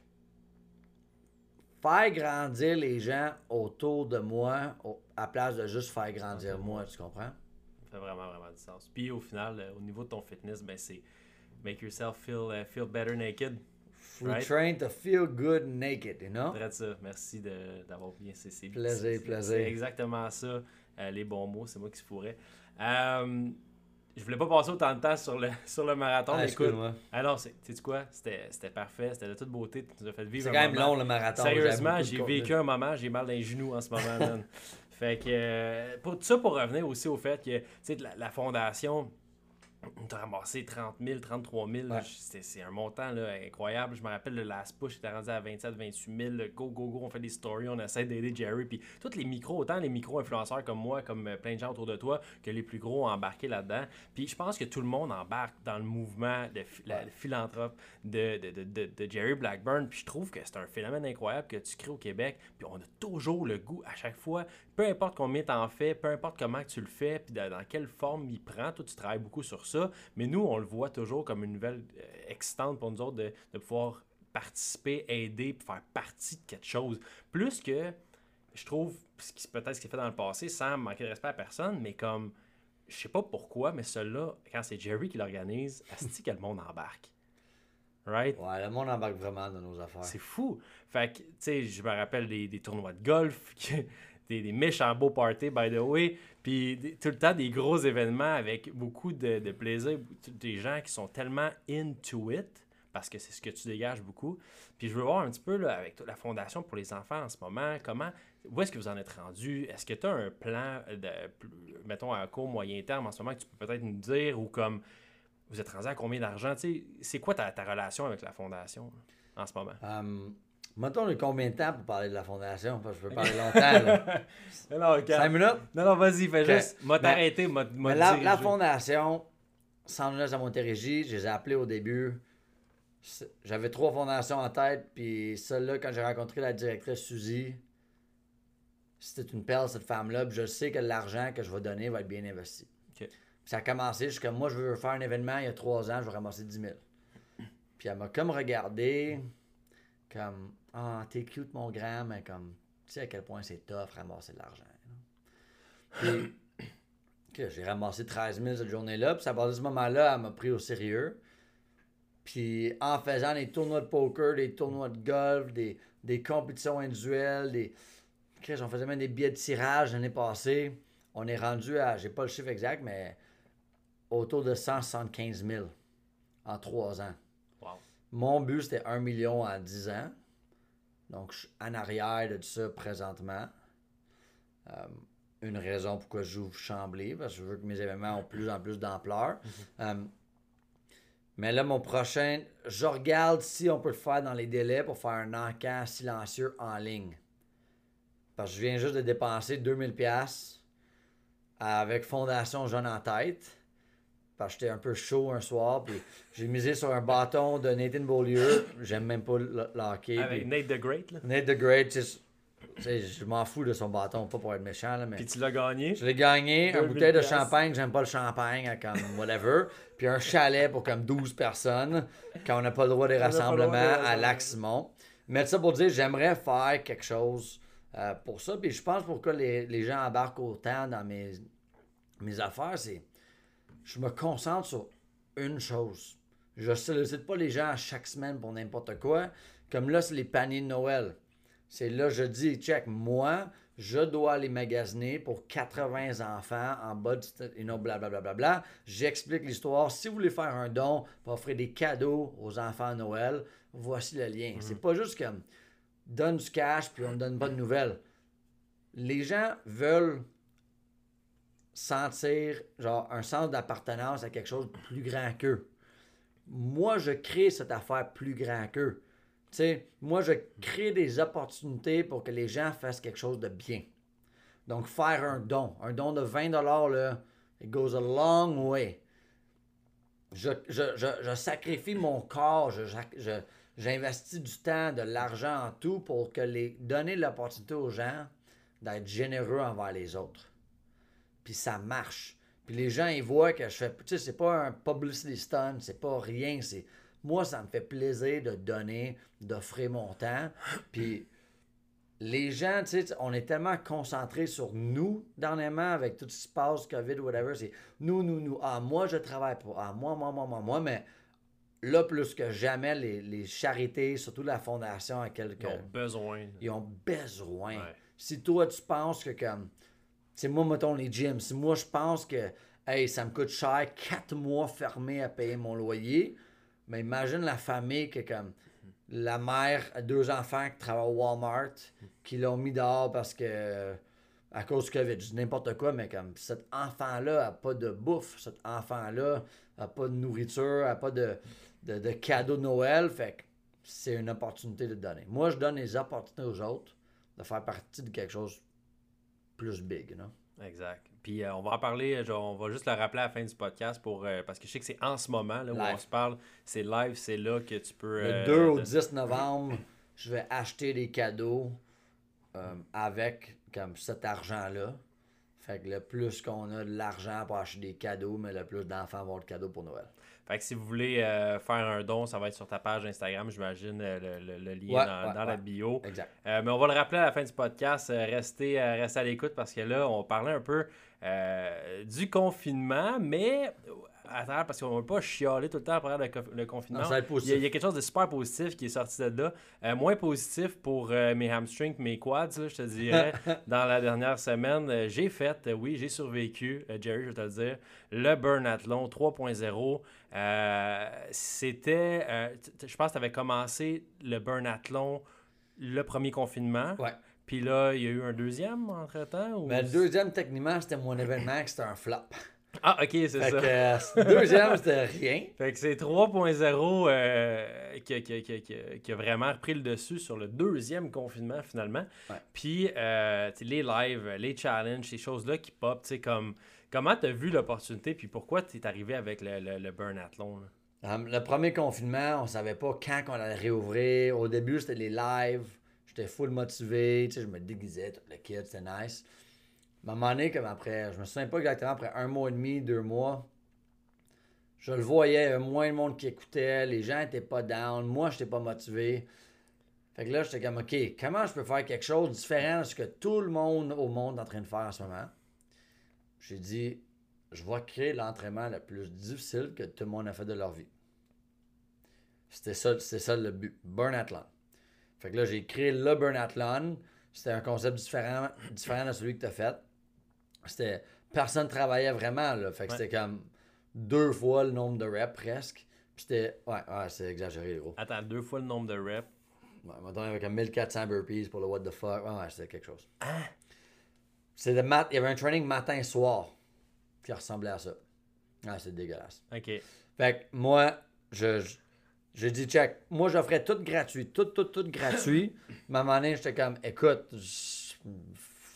faire grandir les gens autour de moi au- à place de juste faire grandir moi, tu comprends? Ça fait vraiment, vraiment du sens. Puis au final, euh, au niveau de ton fitness, ben c'est make yourself feel, uh, feel better naked. We Right? train to feel good naked, you know? Très ça. Merci de- d'avoir bien. C'est, c'est, Plaisir, c'est- c'est- plaisir. C'est exactement ça. euh, les bons mots, c'est moi qui se fourrais. Euh, je voulais pas passer autant de temps sur le, sur le marathon. Ah, mais écoute, excuse-moi. alors, c'est, sais-tu quoi? C'était, c'était parfait. C'était de toute beauté. Tu nous as fait vivre C'est un quand même moment. long le marathon. Sérieusement, j'aime j'ai beaucoup de vécu un moment, j'ai mal dans les genoux en ce moment, man. Fait que, euh, pour tout ça, pour revenir aussi au fait que, tu sais, la, la fondation, t'as ramassé trente mille, trente-trois mille, Ouais. c'est, c'est un montant là, incroyable. Je me rappelle, le last push était rendu à vingt-sept, vingt-huit mille. Le Go, go, go, on fait des stories, on essaie d'aider Jerry. Puis tous les micros, autant les micro-influenceurs comme moi, comme euh, plein de gens autour de toi, que les plus gros ont embarqué là-dedans. Puis je pense que tout le monde embarque dans le mouvement de phi- la, Ouais. le philanthrope de, de, de, de, de Jerry Blackburn. Puis je trouve que c'est un phénomène incroyable que tu crées au Québec. Puis on a toujours le goût à chaque fois, peu importe combien t'en fais, peu importe comment que tu le fais, puis dans, dans quelle forme il prend. Toi, tu travailles beaucoup sur ça. Mais nous, on le voit toujours comme une nouvelle euh, excitante pour nous autres de, de pouvoir participer, aider, puis faire partie de quelque chose. Plus que, je trouve, ce qui, peut-être ce qui est fait dans le passé, sans manquer de respect à personne, mais comme, je sais pas pourquoi, mais celui-là, quand c'est Jerry qui l'organise, est-ce que le monde embarque? Right? Ouais, le monde embarque vraiment dans nos affaires. C'est fou. Fait que, tu sais, je me rappelle des, des tournois de golf, que- des, des méchants beaux parties, by the way, puis des- tout le temps des gros événements avec beaucoup de, de plaisir, des gens qui sont tellement into it, parce que c'est ce que tu dégages beaucoup. Puis je veux voir un petit peu, là, avec la Fondation pour les enfants en ce moment, comment, où est-ce que vous en êtes rendu? Est-ce que tu as un plan, de, mettons, à court, moyen terme en ce moment que tu peux peut-être nous dire, ou comme, vous êtes rendu à combien d'argent? Tu sais, c'est quoi ta, ta relation avec la Fondation là, en ce moment? Um, mettons, on a combien de temps pour parler de la fondation? Parce que je peux parler longtemps, là. non, non, regarde. Cinq minutes? Non, non, vas-y, fais Ok. juste. M'a Ben, t'arrêté, m'a m'a Mais la, dirigé. la fondation, San Jonas à Montérégie, je les ai appelés au début. C'est- J'avais trois fondations en tête, puis celle-là, quand j'ai rencontré la directrice Suzy, c'était une perle, cette femme-là, puis je sais que l'argent que je vais donner va être bien investi. Ok. Puis ça a commencé, je suis comme, moi, je veux faire un événement il y a trois ans, je vais ramasser dix mille. Puis elle m'a comme regardé, comme, ah, t'es cute, mon grand, mais comme, tu sais à quel point c'est tough ramasser de l'argent. Puis, ok, j'ai ramassé treize mille cette journée-là, puis ça, à partir de ce moment-là, elle m'a pris au sérieux. Puis en faisant des tournois de poker, des tournois de golf, des, des compétitions individuelles, des. Chris, on faisait même des billets de tirage l'année passée. On est rendu à, j'ai pas le chiffre exact, mais autour de cent soixante-quinze mille en trois ans. Wow. Mon but, c'était un million en dix ans. Donc, je suis en arrière de tout ça présentement. Euh, une raison pourquoi j'ouvre Chambly, parce que je veux que mes événements ont plus en plus d'ampleur. Euh, mais là, mon prochain, je regarde si on peut le faire dans les délais pour faire un encamp silencieux en ligne. Parce que je viens juste de dépenser deux mille dollars avec Fondation Jeune en tête. parce que j'étais un peu chaud un soir, puis j'ai misé sur un bâton de Nathan Beaulieu. J'aime même pas le, le hockey. Avec puis Nate the Great, là. Nate the Great, tu sais, tu sais, je m'en fous de son bâton, pas pour être méchant, là, mais... Puis tu l'as gagné. Je l'ai gagné, deux un mille bouteille de piastres. champagne, j'aime pas le champagne, à comme whatever, puis un chalet pour comme douze personnes, quand on n'a pas le droit des On n'a pas le droit rassemblements des à rassemblements. Lac-Simon. Mais ça pour dire, j'aimerais faire quelque chose euh, pour ça, puis je pense pourquoi les, les gens embarquent autant dans mes, mes affaires, c'est je me concentre sur une chose. Je sollicite pas les gens à chaque semaine pour n'importe quoi, comme là, c'est les paniers de Noël. C'est là, je dis, check, moi, je dois aller magasiner pour quatre-vingts enfants en bas de, you know, blablabla. Bla, bla, bla. J'explique l'histoire. Si vous voulez faire un don pour offrir des cadeaux aux enfants à Noël, voici le lien. Mm-hmm. C'est pas juste comme donne du cash puis on ne donne pas de nouvelles. Les gens veulent sentir genre un sens d'appartenance à quelque chose de plus grand qu'eux. Moi, je crée cette affaire plus grand qu'eux. Tu sais, moi, je crée des opportunités pour que les gens fassent quelque chose de bien. Donc, faire un don. Un don de vingt dollars, là, it goes a long way. Je, je, je, je sacrifie mon corps, je, je, j'investis du temps, de l'argent en tout pour que les, donner l'opportunité aux gens d'être généreux envers les autres. Puis ça marche. Puis les gens, ils voient que je fais... Tu sais, c'est pas un publicity stunt, c'est pas rien, c'est... Moi, ça me fait plaisir de donner, d'offrir mon temps. Puis les gens, tu sais, on est tellement concentrés sur nous, dernièrement, avec tout ce qui se passe, COVID, whatever, c'est nous, nous, nous. Ah, moi, je travaille pour... Ah, moi, moi, moi, moi, moi. Mais là, plus que jamais, les, les charités, surtout la fondation à quelques... Ils ont besoin. Ils ont besoin. Ouais. Si toi, tu penses que comme... C'est moi, mettons, les gyms. Si moi, je pense que, hey, ça me coûte cher, quatre mois fermés à payer mon loyer, mais imagine la famille que, comme, la mère a deux enfants qui travaillent au Walmart, qui l'ont mis dehors parce que, à cause du COVID, je dis n'importe quoi, mais comme, cet enfant-là n'a pas de bouffe, cet enfant-là n'a pas de nourriture, n'a pas de, de, de cadeau de Noël, fait que c'est une opportunité de donner. Moi, je donne les opportunités aux autres de faire partie de quelque chose plus big, non? Exact. Puis euh, on va en parler, genre, on va juste le rappeler à la fin du podcast pour euh, parce que je sais que c'est en ce moment là, où Live. on se parle, c'est live, c'est là que tu peux... Le euh, deux au de- dix novembre, je vais acheter des cadeaux euh, avec comme cet argent-là. Fait que le plus qu'on a de l'argent pour acheter des cadeaux, mais le plus d'enfants vont avoir de cadeaux pour Noël. Fait que si vous voulez euh, faire un don, ça va être sur ta page Instagram, j'imagine, euh, le, le- le lien Ouais, dans, ouais, dans la ouais. bio. Exact. Euh, mais on va le rappeler à la fin du podcast. euh, restez, euh, restez à l'écoute parce que là, on parlait un peu euh, du confinement, mais à travers, parce qu'on ne veut pas chialer tout le temps après le, co- le confinement. Non, ça va être il, y positif. a, il y a quelque chose de super positif qui est sorti de là. Euh, moins positif pour euh, mes hamstrings, mes quads, là, je te dirais. Dans la dernière semaine, euh, j'ai fait, euh, oui, j'ai survécu, euh, Jerry, je vais te le dire, le Burnathlon trois point zéro. Euh, c'était, euh, t- t- je pense que tu avais commencé le Burnathlon le premier confinement. Ouais. Puis là, il y a eu un deuxième entre-temps? Ou... Mais le deuxième, techniquement, c'était mon événement, que c'était un flop. Ah, ok, c'est Fait ça. que euh, le deuxième, c'était rien. Fait que c'est trois point zéro euh, qui, a- qui a- qui a- qui a- qui a vraiment repris le dessus sur le deuxième confinement finalement. Ouais. Puis euh, tu sais, les lives, les challenges, ces choses-là qui pop, tu sais, comme comment tu as vu l'opportunité puis pourquoi tu es arrivé avec le, le, le Burnathlon? Là? Um, le premier confinement, on savait pas quand on allait réouvrir. Au début, c'était les lives. J'étais full motivé. Tu sais, je me déguisais, tout le kit, c'était nice. À un moment donné, comme après, je me souviens pas exactement, après un mois et demi, deux mois, je le voyais, il y avait moins de monde qui écoutait, les gens étaient pas down, moi, j'étais pas motivé. Fait que là, j'étais comme, OK, comment je peux faire quelque chose de différent de ce que tout le monde au monde est en train de faire en ce moment? J'ai dit, je vais créer l'entraînement le plus difficile que tout le monde a fait de leur vie. C'était ça, c'était ça le but, Burnathlon. Fait que là, j'ai créé le Burnathlon. C'était un concept différent, différent de celui que tu as fait. C'était, personne travaillait vraiment, là. Fait que Ouais. c'était comme deux fois le nombre de reps, presque. Puis c'était, ouais, ouais, c'est exagéré, gros. Attends, deux fois le nombre de reps. Ouais, mettons, avec un mille quatre cents burpees pour le what the fuck. Ouais, ouais, c'était quelque chose. C'est le mat- il y avait un training matin-soir qui ressemblait à ça. Ouais, c'est dégueulasse. OK. Fait que moi, je, je- j'ai dit, check, moi j'offrais tout gratuit, tout, tout, tout gratuit. Mais à un moment donné, j'étais comme, écoute, je-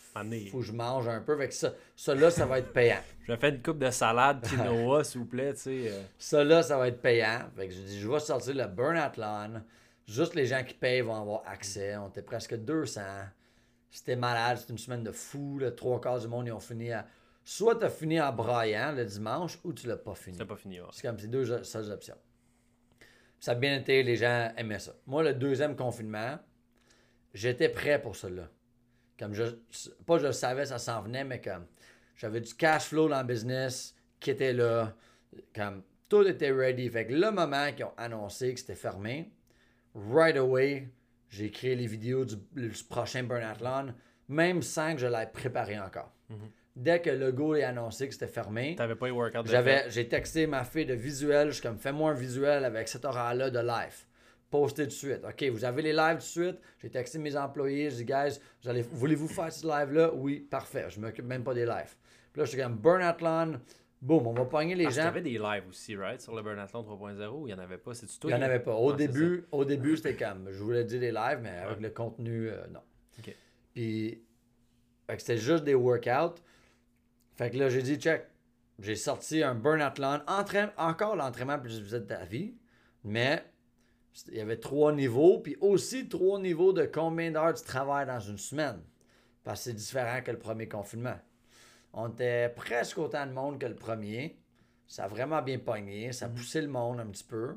Amener. faut que je mange un peu. Fait que ça, ça là, ça va être payant. Je me fais une coupe de salade quinoa, s'il vous plaît, tu sais. Euh... Ça là, ça va être payant. Fait que je dis, je vais sortir le Burn-Athlon. Juste les gens qui payent vont avoir accès. On était presque deux cents. C'était malade. C'était une semaine de fou. Là. Trois quarts du monde, ils ont fini à... Soit tu as fini en braillant le dimanche ou tu l'as pas fini. C'est pas fini, ouais. C'est comme ces deux seules options. Ça a bien été, les gens aimaient ça. Moi, le deuxième confinement, j'étais prêt pour cela. Comme je, pas je le savais, ça s'en venait, mais comme j'avais du cash flow dans le business qui était là. Comme tout était ready. Fait que le moment qu'ils ont annoncé que c'était fermé, right away, j'ai créé les vidéos du, du prochain Burn-Athlon, même sans que je l'aie préparé encore. Mm-hmm. Dès que le go est annoncé que c'était fermé, t'avais pas eu workout de j'avais, j'ai texté ma fille de visuel, je suis comme, fais-moi un visuel avec cet horaire-là de live. Postez tout de suite. OK, vous avez les lives tout de suite. J'ai texté mes employés, je dis, guys, vous allez, voulez-vous faire ce live-là? Oui, parfait. Je m'occupe même pas des lives. Puis là, je suis comme, Burn-Athlon, boum, on va pogner les Parce gens. Parce qu'il y avait des lives aussi, right? Sur le Burn-Athlon trois point zéro, il n'y en avait pas. C'est-tu toi? Il n'y en avait pas. Au, ah, début, au début, c'était comme, je voulais dire des lives, mais avec ouais. le contenu, euh, non. OK. Puis, fait que c'était juste des workouts. Fait que là, j'ai dit, check, j'ai sorti un Burn-Athlon, entraîne, encore l'entraînement plus vite de ta vie, mais il y avait trois niveaux, puis aussi trois niveaux de combien d'heures tu travailles dans une semaine. Parce que c'est différent que le premier confinement. On était presque autant de monde que le premier. Ça a vraiment bien pogné, ça a poussé le monde un petit peu.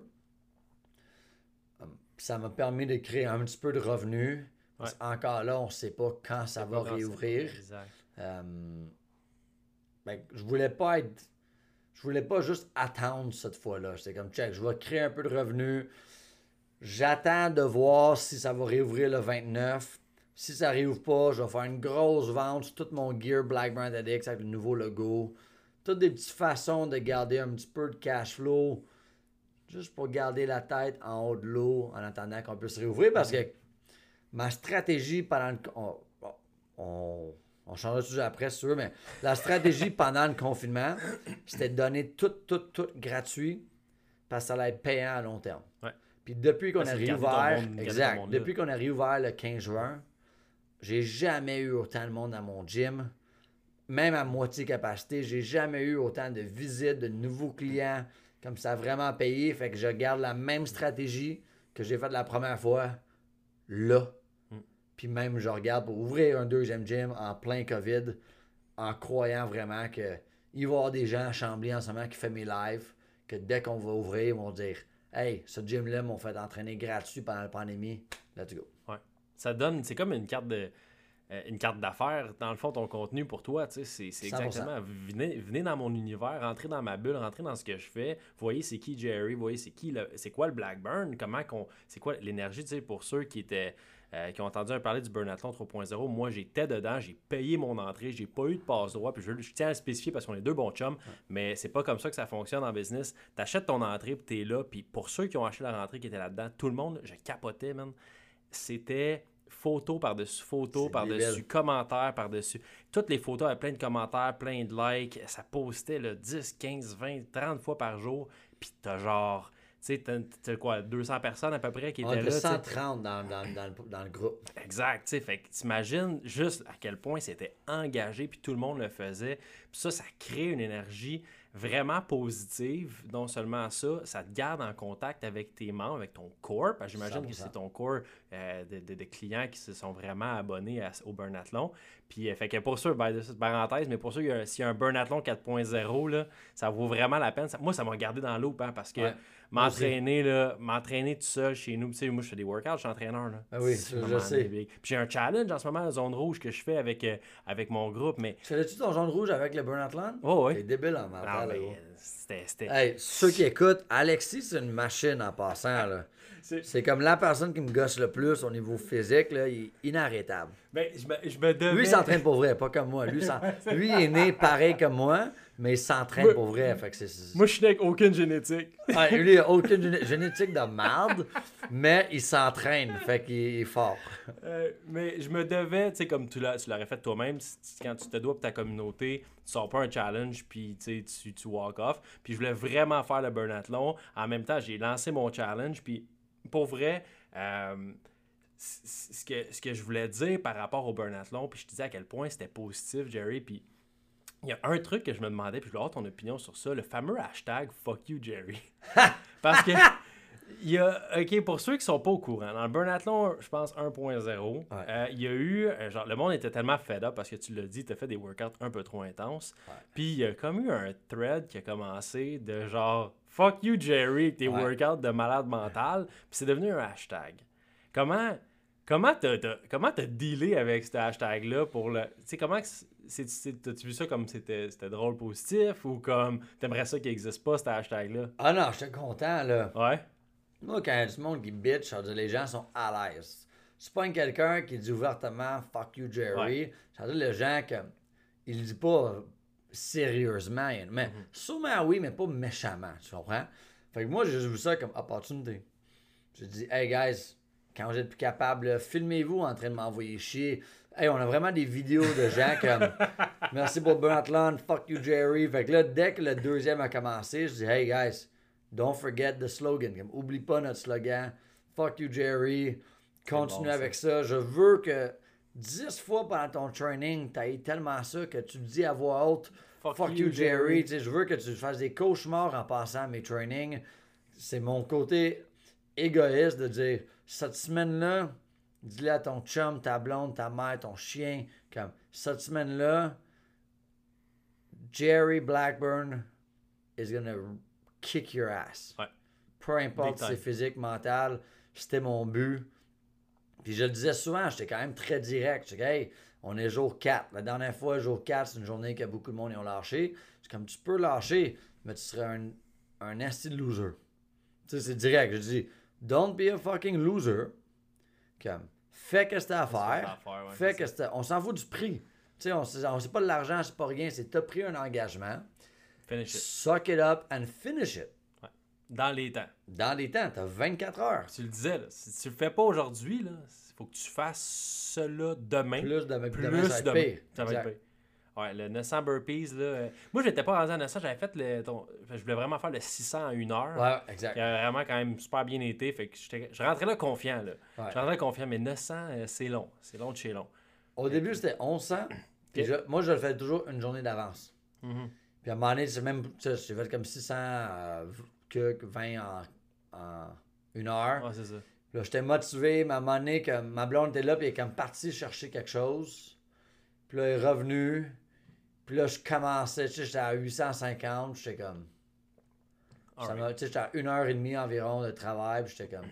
Ça m'a permis de créer un petit peu de revenus. Ouais. Encore là, on ne sait pas quand ça va réouvrir. Exact. Euh, Ben, je voulais pas être. Je voulais pas juste attendre cette fois-là. J'étais comme, check, je vais créer un peu de revenus. J'attends de voir si ça va réouvrir le vingt-neuf. Si ça réouvre pas, je vais faire une grosse vente sur tout mon gear Black Brand Addict avec le nouveau logo. Toutes des petites façons de garder un petit peu de cash flow. Juste pour garder la tête en haut de l'eau en attendant qu'on puisse réouvrir. Parce que ma stratégie pendant le. On, on, On changera de sujet après, si tu veux, mais la stratégie pendant le confinement, c'était de donner tout, tout, tout gratuit parce que ça allait être payant à long terme. Ouais. Puis depuis qu'on parce a réouvert, exact, depuis qu'on a réouvert le quinze juin, j'ai jamais eu autant de monde dans mon gym, même à moitié capacité, j'ai jamais eu autant de visites, de nouveaux clients, comme ça a vraiment payé, fait que je garde la même stratégie que j'ai faite la première fois, là. Puis même, je regarde pour ouvrir un deuxième gym en plein COVID, en croyant vraiment qu'il va y avoir des gens à Chambly en ce moment qui font mes lives, que dès qu'on va ouvrir, ils vont dire « Hey, ce gym-là m'ont fait entraîner gratuit pendant la pandémie. Let's go. » Ouais. Ça donne, c'est comme une carte de euh, une carte d'affaires. Dans le fond, ton contenu pour toi, tu sais, c'est, c'est exactement venez, venez dans mon univers, rentrez dans ma bulle, rentrez dans ce que je fais. Voyez c'est qui Jerry, voyez c'est qui le, c'est quoi le Blackburn, comment qu'on. C'est quoi l'énergie, tu sais, pour ceux qui étaient. Euh, qui ont entendu parler du Burn-Athlon trois point zéro. Moi, j'étais dedans, j'ai payé mon entrée, j'ai pas eu de passe-droit, puis je, je tiens à le spécifier parce qu'on est deux bons chums, ouais. mais c'est pas comme ça que ça fonctionne en business. T'achètes ton entrée, puis t'es là, puis pour ceux qui ont acheté leur entrée qui étaient là-dedans, tout le monde, je capotais, man. C'était photo par-dessus photo, par-dessus commentaires, par-dessus. Toutes les photos avaient plein de commentaires, plein de likes, ça postait là, dix, quinze, vingt, trente fois par jour, puis t'as genre... Tu sais, t'as quoi, deux cents personnes à peu près qui étaient on là. cent trente dans, dans, dans, le, dans le groupe. Exact, tu sais, fait que t'imagines juste à quel point c'était engagé, puis tout le monde le faisait. Puis ça, ça crée une énergie vraiment positive. Non seulement ça, ça te garde en contact avec tes membres, avec ton core. Parce que j'imagine cent pour cent que c'est ton core euh, de, de, de clients qui se sont vraiment abonnés à, au Burn-Athlon. Puis, euh, fait que pour ceux, ben, cette parenthèse, mais pour ceux, s'il y a un Burn-Athlon quatre point zéro, là, ça vaut vraiment la peine. Ça, moi, ça m'a gardé dans l'eau, hein, parce que ouais. m'entraîner, là, m'entraîner tout seul chez nous, tu sais, moi, je fais des workouts, je suis entraîneur, là. Ah oui, je, je sais. Puis j'ai un challenge en ce moment, la zone rouge, que je fais avec, euh, avec mon groupe, mais... Faisais-tu ton zone rouge avec le Burn-Athlon? Oh, oui. C'est débile en mental, là. C'était... c'était... Hey, ceux qui écoutent, Alexis, c'est une machine en passant, là. C'est... c'est comme la personne qui me gosse le plus au niveau physique, là, il est inarrêtable. Ben, je me, je me devais... Lui, il s'entraîne pour vrai, pas comme moi. Lui, Lui il est né pareil comme moi, mais il s'entraîne moi, pour vrai. Fait que c'est, c'est... Moi, je suis né avec aucune génétique. Ah, lui, il a aucune géné... génétique de merde, mais il s'entraîne, fait qu'il est fort. Euh, mais je me devais, tu sais, comme tu, l'as, tu l'aurais fait toi-même, quand tu te dois pour ta communauté, tu sors pas un challenge, puis tu, tu walk off. Puis je voulais vraiment faire le Burn-Athlon. En même temps, j'ai lancé mon challenge, puis pour vrai... Euh, ce que, ce que je voulais dire par rapport au burn-athlon, puis je te disais à quel point c'était positif, Jerry, puis il y a un truc que je me demandais, puis je voulais avoir ton opinion sur ça, le fameux hashtag « Fuck you, Jerry ». Parce que, il y a, OK, pour ceux qui sont pas au courant, dans le burn-athlon, je pense un point zéro, ouais. euh, il y a eu, euh, genre, le monde était tellement fed up parce que tu l'as dit, tu as fait des workouts un peu trop intenses, Ouais. puis il y a comme eu un thread qui a commencé de genre « Fuck you, Jerry », tes ouais. workouts de malade mental, puis c'est devenu un hashtag. Comment... Comment t'as, t'as, comment t'as dealé avec ce hashtag-là pour le... Tu sais, comment... C'est, c'est, t'as-tu vu ça comme c'était, c'était drôle, positif, ou comme t'aimerais ça qu'il n'existe pas, ce hashtag-là? Ah non, j'étais content, là. Ouais. Moi, quand il y a du monde qui bitch, ça veut dire les gens sont à l'aise. C'est pas quelqu'un qui dit ouvertement « fuck you, Jerry ouais. ». Ça veut dire les gens que... Il le dit pas sérieusement, mais mm-hmm. sûrement oui, mais pas méchamment, tu comprends? Fait que moi, j'ai vu ça comme opportunité. J'ai dit « Hey, guys... » Quand vous êtes plus capable, filmez-vous en train de m'envoyer chier. Hey, on a vraiment des vidéos de gens comme merci pour Burn-athlon, fuck you Jerry. Fait que là, dès que le deuxième a commencé, je dis hey guys, don't forget the slogan. Comme, oublie pas notre slogan. Fuck you Jerry. Continue bon, avec ça. Je veux que dix fois pendant ton training, t'ailles tellement ça que tu dis à voix haute fuck, fuck you, you Jerry. Jerry. Je veux que tu fasses des cauchemars en passant à mes trainings. C'est mon côté égoïste de dire cette semaine-là, dis-le à ton chum, ta blonde, ta mère, ton chien, comme cette semaine-là, Jerry Blackburn is gonna kick your ass. Ouais. Peu importe si c'est physique, mental, c'était mon but. Puis je le disais souvent, j'étais quand même très direct. Je disais, hey, on est jour quatre. La dernière fois, jour quatre, c'est une journée que beaucoup de monde y ont lâché. C'est comme tu peux lâcher, mais tu serais un, un nasty loser. Tu sais, c'est direct. Je dis, don't be a fucking loser. Comme, fais que c'était à faire. faire ouais, fais que c'était. On s'en fout du prix. Tu sais, on ne sait pas de l'argent, c'est pas rien. C'est t'as pris un engagement. Finish it. Suck it up and finish it. Ouais. Dans les temps. Dans les temps. T'as vingt-quatre heures. Tu le disais, là, si tu le fais pas aujourd'hui, il faut que tu fasses cela demain. Plus demain. Plus demain, ça va être pire. Ça va être pire. Ouais, le neuf cents burpees, là. Euh, moi, j'étais pas rendu à neuf cents, j'avais fait le. Ton, je voulais vraiment faire le six cents en une heure. Ouais, exact. Il a vraiment quand même super bien été. Fait que je rentrais là confiant, là. Ouais. Je rentrais là confiant, mais neuf cents, euh, c'est long. C'est long de chez long. Au fait début, que... c'était onze cents. Okay. Je, moi, je le fais toujours une journée d'avance. Mm-hmm. Puis à un moment donné, c'est même. J'ai fait comme six cents, euh, que vingt en, en une heure. Ouais, c'est ça. Là, j'étais motivé, mais à un moment donné, comme, ma blonde était là, puis elle est comme partie chercher quelque chose. Puis là, elle est revenue. Puis là, je commençais, tu sais, j'étais à huit cent cinquante, j'étais comme... Ça right. Tu sais, j'étais à une heure et demie environ de travail, puis j'étais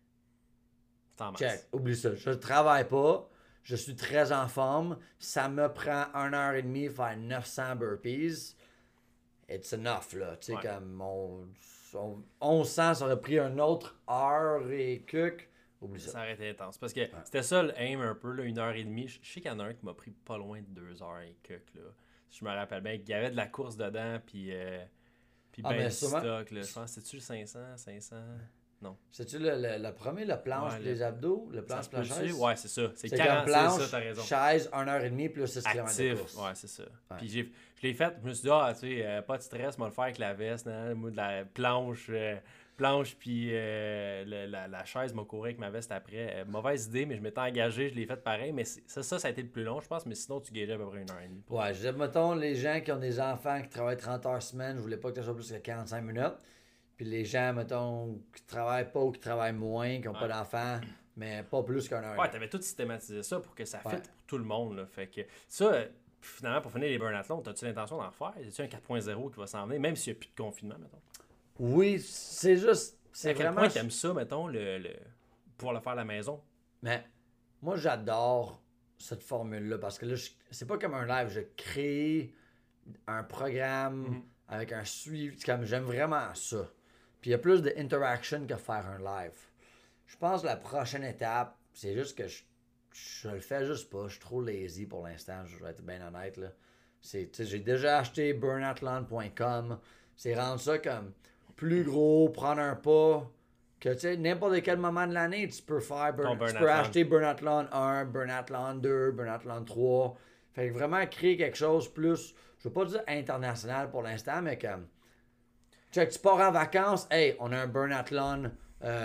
comme... Check, oublie ça. Je ne travaille pas, je suis très en forme, ça me prend une heure et demie faire neuf cents burpees. It's enough, là. Tu sais, ouais. Comme mon... onze cents, ça aurait pris une autre heure et quelques. Oublie ça. Ça aurait été intense. Parce que ouais. C'était ça le aim un peu, là, une heure et demie. Je sais qu'il y en a un qui m'a pris pas loin de deux heures et quelques, là. Si je me rappelle bien, il y avait de la course dedans, puis, euh, puis ah, ben de stock, là. Je pense, c'est-tu le cinq cents, cinq cents? Non. C'est-tu le, le, le premier, le planche ouais, des abdos? Le planche planche chaise? Ouais, c'est ça. C'est, c'est quarante, planche, c'est ça, t'as raison. Chaise, une heure et demie, plus six kilomètres de course. Ouais, c'est ça. Ouais. Puis j'ai, je l'ai fait, je me suis dit, ah, tu sais, euh, pas de stress, moi le faire avec la veste, hein, moi de la planche... Euh, planche puis euh, le, la, la chaise m'a couru avec ma veste après. Euh, mauvaise idée, mais je m'étais engagé, je l'ai fait pareil. Mais ça, ça, ça a été le plus long, je pense. Mais sinon, tu gageais à peu près une heure et demie. Ouais, je dis, mettons, les gens qui ont des enfants qui travaillent trente heures semaine, je voulais pas que ça soit plus que quarante-cinq minutes. Puis les gens, mettons, qui travaillent pas ou qui travaillent moins, qui n'ont ouais. pas d'enfants, mais pas plus qu'un heure. Ouais, t'avais tout systématisé ça pour que ça ouais. fitte pour tout le monde. Là. Fait que ça, finalement, pour finir les burn-athlons, as-tu l'intention d'en refaire? As-tu un quatre point zéro qui va s'en venir, même s'il n'y a plus de confinement, mettons? Oui, c'est juste... C'est à quel vraiment... point t'aimes ça, mettons, le, le... pouvoir le faire à la maison? Mais moi, j'adore cette formule-là parce que là, je... c'est pas comme un live. Je crée un programme mm-hmm. avec un suivi. Comme j'aime vraiment ça. Puis il y a plus d'interaction que faire un live. Je pense que la prochaine étape, c'est juste que je, je le fais juste pas. Je suis trop lazy pour l'instant, je vais être bien honnête. Là. C'est, j'ai déjà acheté burn athlon point com. C'est rendre ça comme... plus gros, prendre un pas, que tu sais, n'importe quel moment de l'année, tu peux faire, burn, tu peux acheter Burn-athlon un, Burn-athlon deux, Burn-athlon trois. Fait que vraiment créer quelque chose plus, je veux pas dire international pour l'instant, mais comme, check, tu pars en vacances, hey, on a un Burn-athlon euh,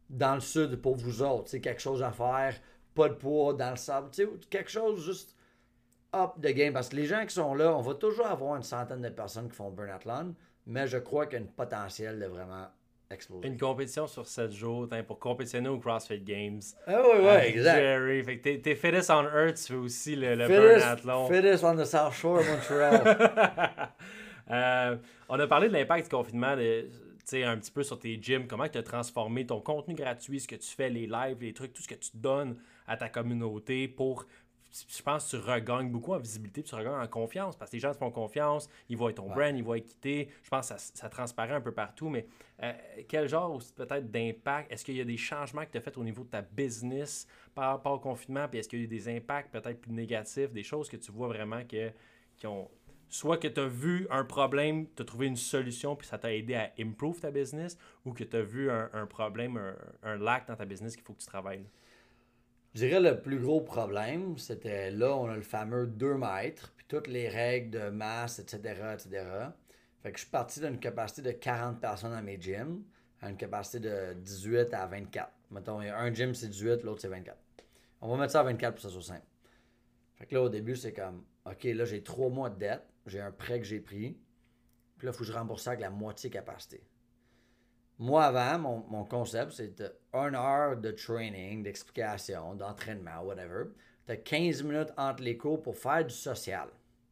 dans le sud pour vous autres. Tu sais, quelque chose à faire, pas de poids dans le sable. Tu sais, quelque chose juste up the game. Parce que les gens qui sont là, on va toujours avoir une centaine de personnes qui font Burnathlon, mais je crois qu'il y a un potentiel de vraiment exploser. Une compétition sur sept jours hein, pour compétitionner au CrossFit Games. Ah oui, oui, Avec exact. Jerry. Fait que t'es, t'es Fittest on Earth, tu fais aussi le, le Fittest, Burnathlon. fittest on the South Shore of Montreal. euh, on a parlé de l'impact du confinement, de, un petit peu sur tes gyms, comment tu as transformé ton contenu gratuit, ce que tu fais, les lives, les trucs, tout ce que tu donnes à ta communauté pour... Je pense que tu regagnes beaucoup en visibilité, puis tu regagnes en confiance, parce que les gens te font confiance, ils voient ton ouais. brand, ils voient quitter. Je pense que ça, ça transparaît un peu partout, mais euh, quel genre peut-être d'impact, est-ce qu'il y a des changements que tu as fait au niveau de ta business par rapport au confinement, puis est-ce qu'il y a eu des impacts peut-être plus négatifs, des choses que tu vois vraiment que, qui ont... Soit que tu as vu un problème, tu as trouvé une solution, puis ça t'a aidé à improve ta business, ou que tu as vu un, un problème, un, un lac dans ta business qu'il faut que tu travailles. Je dirais le plus gros problème, c'était là, on a le fameux deux mètres, puis toutes les règles de masse, et cetera, et cetera. Fait que je suis parti d'une capacité de quarante personnes à mes gyms, à une capacité de dix-huit à vingt-quatre. Mettons, un gym c'est dix-huit, l'autre c'est vingt-quatre. On va mettre ça à vingt-quatre pour que ça soit simple. Fait que là, au début, c'est comme, OK, là, j'ai trois mois de dette, j'ai un prêt que j'ai pris, puis là, il faut que je rembourse ça avec la moitié capacité. Moi, avant, mon, mon concept, c'était une heure de training, d'explication, d'entraînement, whatever. Tu as quinze minutes entre les cours pour faire du social.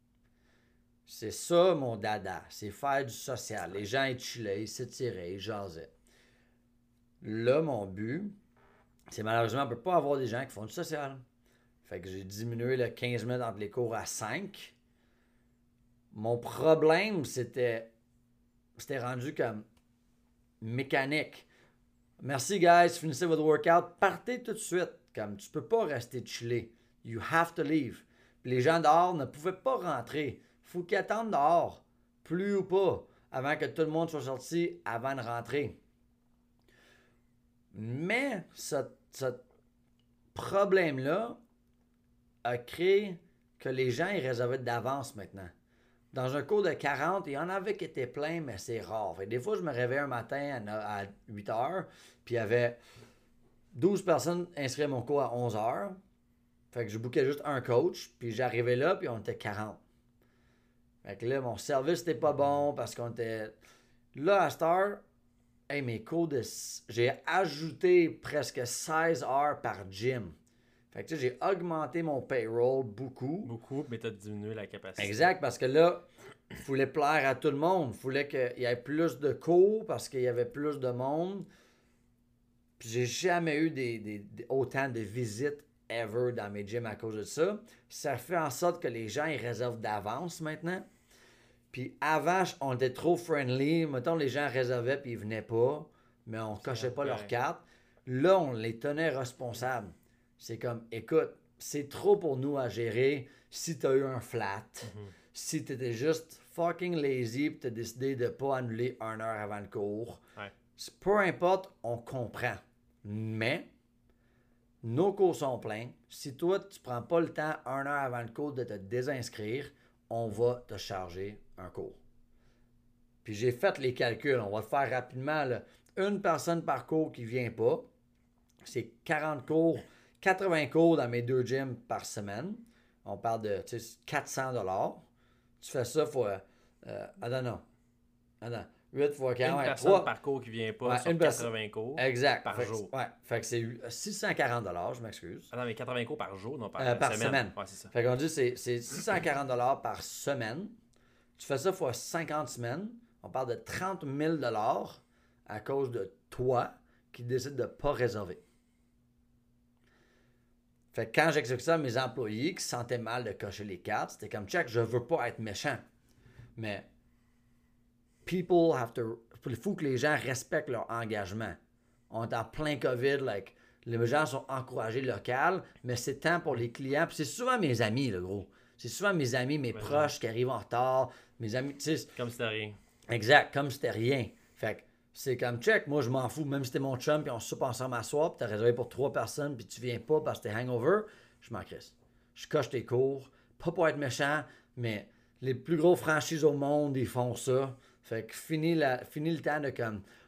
C'est ça, mon dada. C'est faire du social. Les gens, ils chillaient, ils s'étiraient, ils jasaient. Là, mon but, c'est malheureusement, on ne peut pas avoir des gens qui font du social. Fait que j'ai diminué le quinze minutes entre les cours à cinq. Mon problème, c'était... C'était rendu comme... mécanique. Merci, guys. Finissez votre workout. Partez tout de suite. Comme tu peux pas rester chillé. You have to leave. Puis les gens dehors ne pouvaient pas rentrer. Faut qu'ils attendent dehors, plus ou pas, avant que tout le monde soit sorti avant de rentrer. Mais ce, ce problème-là a créé que les gens ils réservaient d'avance maintenant. Dans un cours de quarante, il y en avait qui étaient pleins, mais c'est rare. Fait que des fois, je me réveillais un matin à huit heures, puis il y avait douze personnes inscrites à mon cours à onze heures. Fait que je bookais juste un coach, puis j'arrivais là, puis on était quarante. Fait que là, mon service n'était pas bon parce qu'on était... Là, à cette heure, hey, mes cours de... J'ai ajouté presque seize heures par gym. Fait que tu sais, j'ai augmenté mon payroll beaucoup. Beaucoup, mais tu as diminué la capacité. Exact, parce que là, il fallait plaire à tout le monde. Il fallait qu'il y ait plus de cours parce qu'il y avait plus de monde. Puis j'ai jamais eu des, des, des, autant de visites ever dans mes gyms à cause de ça. Ça fait en sorte que les gens, ils réservent d'avance maintenant. Puis avant, on était trop friendly. Mettons, les gens réservaient puis ils venaient pas, mais on cochait pas leur carte. Là, on les tenait responsables. C'est comme, écoute, c'est trop pour nous à gérer si tu as eu un flat, mm-hmm. si tu étais juste fucking lazy et tu as décidé de ne pas annuler une heure avant le cours. Ouais. Peu importe, on comprend. Mais, nos cours sont pleins. Si toi, tu ne prends pas le temps une heure avant le cours de te désinscrire, on va te charger un cours. Puis j'ai fait les calculs, on va le faire rapidement. Là. Une personne par cours qui ne vient pas, c'est quarante cours. quatre-vingts cours dans mes deux gyms par semaine. On parle de quatre cents dollars. Tu fais ça fois... Euh, attends, non. Attends. huit fois quarante. Une ouais, personne trois. Par cours qui vient pas Ouais, sur une quatre-vingts cours exact. par fait jour. Que, ouais. Fait que c'est six cent quarante dollars, je m'excuse. Ah non, mais quatre-vingts cours par jour, non par, euh, par semaine. semaine. Ouais, c'est ça. Fait qu'on dit c'est, c'est six cent quarante dollars par semaine. Tu fais ça fois cinquante semaines. On parle de trente mille dollars à cause de toi qui décide de ne pas réserver. Fait que quand j'explique ça à mes employés qui se sentaient mal de cocher les cartes, c'était comme, check, je veux pas être méchant. Mais, people have to, il faut que les gens respectent leur engagement. On est en plein COVID, like, les gens sont encouragés local, mais c'est temps pour les clients. Puis c'est souvent mes amis, le gros. C'est souvent mes amis, mes ouais, proches qui arrivent en retard. Mes amis, tu sais. Comme c'était rien. Exact, comme c'était rien. Fait que, c'est comme check, moi je m'en fous, même si t'es mon chum, puis on se soupe ensemble à soir, puis t'as réservé pour trois personnes, puis tu viens pas parce que t'es hangover, je m'en crisse. Je coche tes cours, pas pour être méchant, mais les plus gros franchises au monde, ils font ça. Fait que fini, la, fini le temps de comme,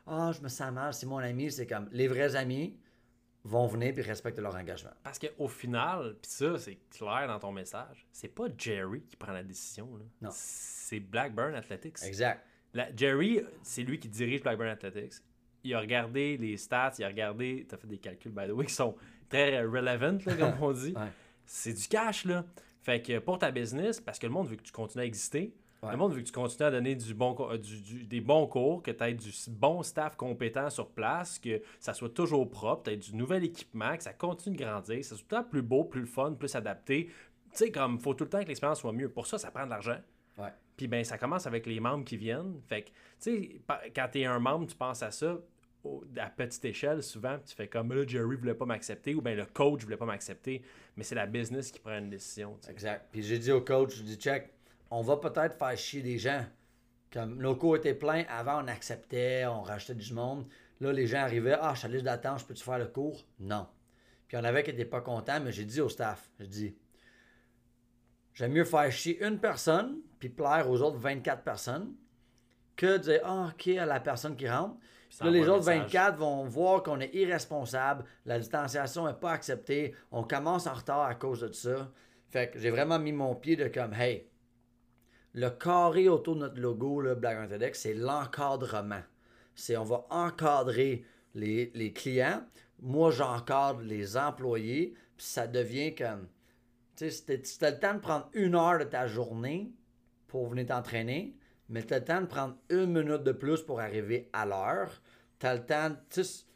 ah, je me sens mal, c'est mon ami. C'est comme les vrais amis vont venir puis respecter leur engagement. Parce qu'au final, puis ça, c'est clair dans ton message, c'est pas Jerry qui prend la décision. Là. Non. C'est Blackburn Athletics. Exact. La, Jerry, c'est lui qui dirige Blackburn Athletics. Il a regardé les stats, il a regardé, t'as fait des calculs, by the way, qui sont très relevant, là, comme on dit. Ouais. C'est du cash, là. Fait que pour ta business, parce que le monde veut que tu continues à exister, Ouais. le monde veut que tu continues à donner du bon, co- du, du- des bons cours, que tu aies du s- bon staff compétent sur place, que ça soit toujours propre, tu aies du nouvel équipement, que ça continue de grandir, que ça soit tout le temps plus beau, plus le fun, plus adapté. Tu sais, comme, faut tout le temps que l'expérience soit mieux. Pour ça, ça prend de l'argent. Ouais. Puis ben, ça commence avec les membres qui viennent. Fait que, tu sais, pa- quand t'es un membre, tu penses à ça au- à petite échelle, souvent, puis tu fais comme, là, Jerry voulait pas m'accepter, ou bien le coach voulait pas m'accepter, mais c'est la business qui prend une décision. tu sais. Exact. Puis j'ai dit au coach, je dis, check, on va peut-être faire chier des gens. Comme nos cours étaient pleins, avant on acceptait, on rachetait du monde. Là, les gens arrivaient, ah, je suis à liste d'attente, je peux-tu faire le cours? Non. Puis il y en avait qui n'étaient pas contents, mais j'ai dit au staff, j'ai dit, j'aime mieux faire chier une personne, puis plaire aux autres vingt-quatre personnes, que de dire, ah, ok, à la personne qui rentre. ça Là, les envoie un autres message. vingt-quatre vont voir qu'on est irresponsable, la distanciation n'est pas acceptée, on commence en retard à cause de ça. Fait que j'ai vraiment mis mon pied de comme, hey, le carré autour de notre logo, là, Black Orthodox, c'est l'encadrement. C'est on va encadrer les, les clients. Moi, j'encadre les employés. Puis ça devient comme, tu sais, si t'as le temps de prendre une heure de ta journée pour venir t'entraîner, mais tu as le temps de prendre une minute de plus pour arriver à l'heure. Tu as le temps, de- tu sais,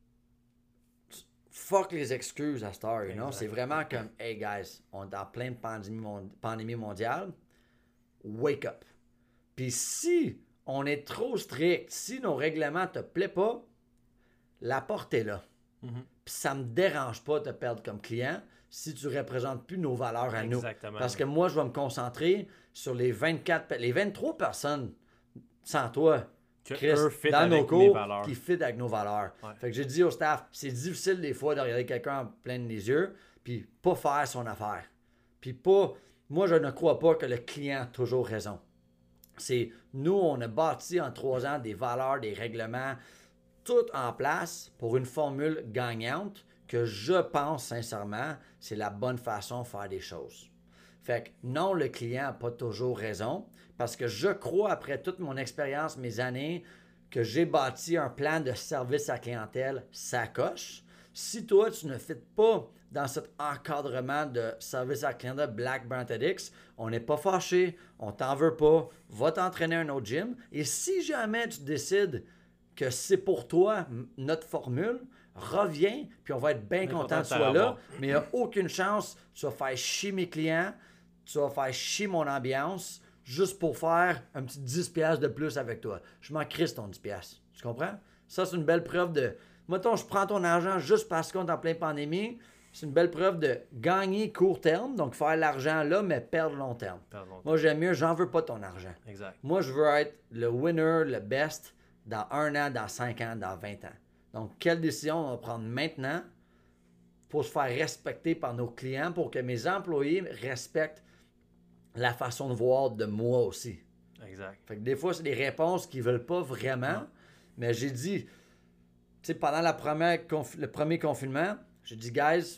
fuck les excuses à cette heure, you know? C'est vraiment comme, hey guys, on est en pleine pandémie, mon- pandémie mondiale, wake up. Puis si on est trop strict, si nos règlements te plaisent pas, la porte est là. Mhm. Puis ça me dérange pas de te perdre comme client si tu représentes plus nos valeurs à nous. Exactement. Parce que moi, je vais me concentrer sur les vingt-quatre, pe- les vingt-trois personnes sans toi, Que Chris, eux fit dans avec nos mes cours, valeurs. qui fit avec nos valeurs. Ouais. Fait que j'ai dit au staff, c'est difficile des fois de regarder quelqu'un en plein les yeux, puis pas faire son affaire. Puis pas, moi je ne crois pas que le client a toujours raison. C'est, nous, on a bâti en trois ans des valeurs, des règlements, tout en place pour une formule gagnante que je pense sincèrement, c'est la bonne façon de faire des choses. Fait que non, le client n'a pas toujours raison, parce que je crois, après toute mon expérience, mes années, que j'ai bâti un plan de service à clientèle, ça coche. Si toi, tu ne fites pas dans cet encadrement de service à la clientèle Black Brantedix, on n'est pas fâché, on t'en veut pas, va t'entraîner à un autre gym. Et si jamais tu décides que c'est pour toi m- notre formule, reviens, puis on va être bien Bien content content que de tu sois là. t'avoir. Mais il n'y a aucune chance, tu vas faire chier mes clients, tu vas faire chier mon ambiance, juste pour faire un petit dix piastres de plus avec toi. Je m'en crisse ton dix piastres. Tu comprends? Ça, c'est une belle preuve de... Mettons, je prends ton argent juste parce qu'on est en pleine pandémie. C'est une belle preuve de gagner court terme, donc faire l'argent là, mais perdre long terme. Pardon. Moi, j'aime mieux, j'en veux pas ton argent. Exact. Moi, je veux être le winner, le best, dans un an, dans cinq ans, dans vingt ans. Donc, quelle décision on va prendre maintenant pour se faire respecter par nos clients, pour que mes employés respectent la façon de voir de moi aussi. Exact. Fait que des fois, c'est des réponses qu'ils veulent pas vraiment, mais j'ai dit, tu sais, pendant la première conf- le premier confinement, j'ai dit, guys,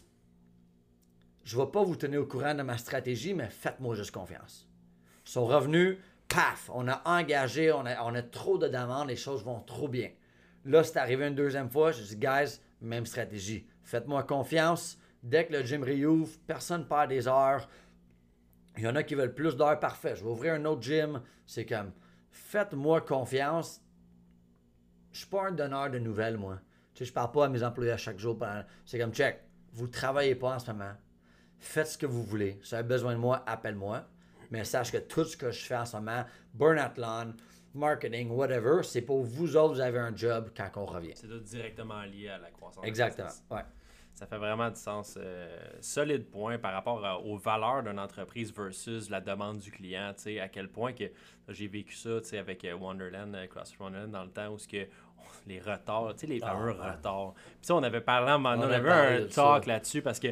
je vais pas vous tenir au courant de ma stratégie, mais faites-moi juste confiance. Ils sont revenus, paf, on a engagé, on a, on a trop de demandes, les choses vont trop bien. Là, c'est arrivé une deuxième fois, j'ai dit, guys, même stratégie. Faites-moi confiance. Dès que le gym réouvre, personne perd des heures. Il y en a qui veulent plus d'heures, parfait. Je vais ouvrir un autre gym. C'est comme, faites-moi confiance. Je suis pas un donneur de nouvelles, moi. Tu sais, je parle pas à mes employés à chaque jour. pendant- C'est comme, check, vous travaillez pas en ce moment. Faites ce que vous voulez. Si vous avez besoin de moi, appelle-moi. Mais sache que tout ce que je fais en ce moment, Burnathon, marketing, whatever, c'est pour vous autres, vous avez un job quand on revient. C'est tout directement lié à la croissance. de Exactement. business. Ouais. Ça fait vraiment du sens. Euh, solide point par rapport à- aux valeurs d'une entreprise versus la demande du client. Tu sais, à quel point que là, j'ai vécu ça, tu sais, avec euh, Wonderland, euh, CrossFit Wonderland, dans le temps où ce que, les retards, tu sais, les Ah, fameux ouais. retards. Puis ça, on avait parlé à un moment donné, On on, a avait parlé un de talk ça. là-dessus parce que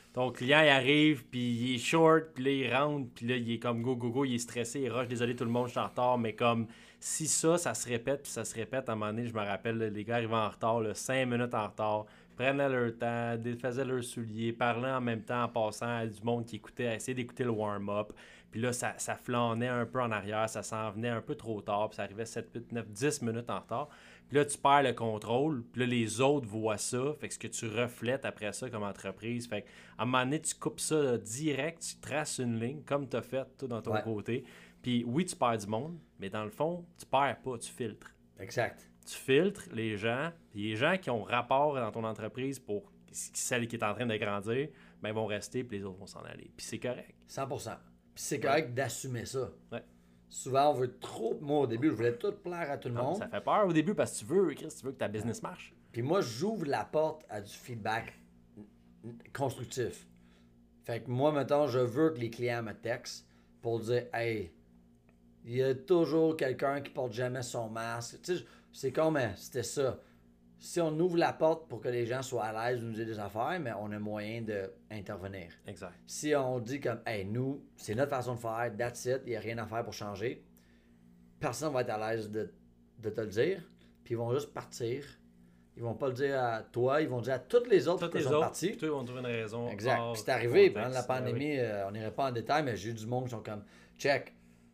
ton client, il arrive, puis il est short, puis là, il rentre, puis là, il est comme go, go, go, il est stressé, il rush, désolé tout le monde, je suis en retard, mais comme si ça, ça se répète, puis ça se répète, à un moment donné, je me rappelle, là, les gars arrivaient en retard, là, cinq minutes en retard, prenaient leur temps, défaisaient leurs souliers, parlaient en même temps en passant à du monde qui écoutait, essayaient d'écouter le warm-up. Puis là, ça, ça flânait un peu en arrière, ça s'en venait un peu trop tard, puis ça arrivait sept, huit, neuf, dix minutes en retard. Puis là, tu perds le contrôle, puis là, les autres voient ça, fait que ce que tu reflètes après ça comme entreprise, fait qu'à un moment donné, tu coupes ça là, direct, tu traces une ligne, comme tu as fait, toi, dans ton Ouais. côté. Puis oui, tu perds du monde, mais dans le fond, tu perds pas, tu filtres. Exact. Tu filtres les gens, puis les gens qui ont rapport dans ton entreprise pour celle qui est en train de grandir, ben, vont rester, puis les autres vont s'en aller. Puis c'est correct. cent pour cent. Puis c'est correct ouais. d'assumer ça. Ouais. Souvent, on veut trop... Moi, au début, je voulais tout plaire à tout le non, monde. Ça fait peur au début parce que tu veux, Chris, tu veux que ta business marche. Puis moi, j'ouvre la porte à du feedback constructif. Fait que moi, mettons, je veux que les clients me textent pour dire « Hey, il y a toujours quelqu'un qui porte jamais son masque. » Tu sais, c'est comme, c'était ça. Si on ouvre la porte pour que les gens soient à l'aise de nous dire des affaires, mais on a moyen d'intervenir. Exact. Si on dit comme, hey, nous, c'est notre façon de faire, that's it, il n'y a rien à faire pour changer, personne va être à l'aise de, de te le dire, puis ils vont juste partir. Ils vont pas le dire à toi, ils vont le dire à toutes les autres toutes qui les sont autres, partis. Puis ils vont trouver une raison. Exact. Hors puis c'est arrivé, contexte. pendant la pandémie, Ah oui. euh, on n'irait pas en détail, mais j'ai eu du monde qui sont comme, check,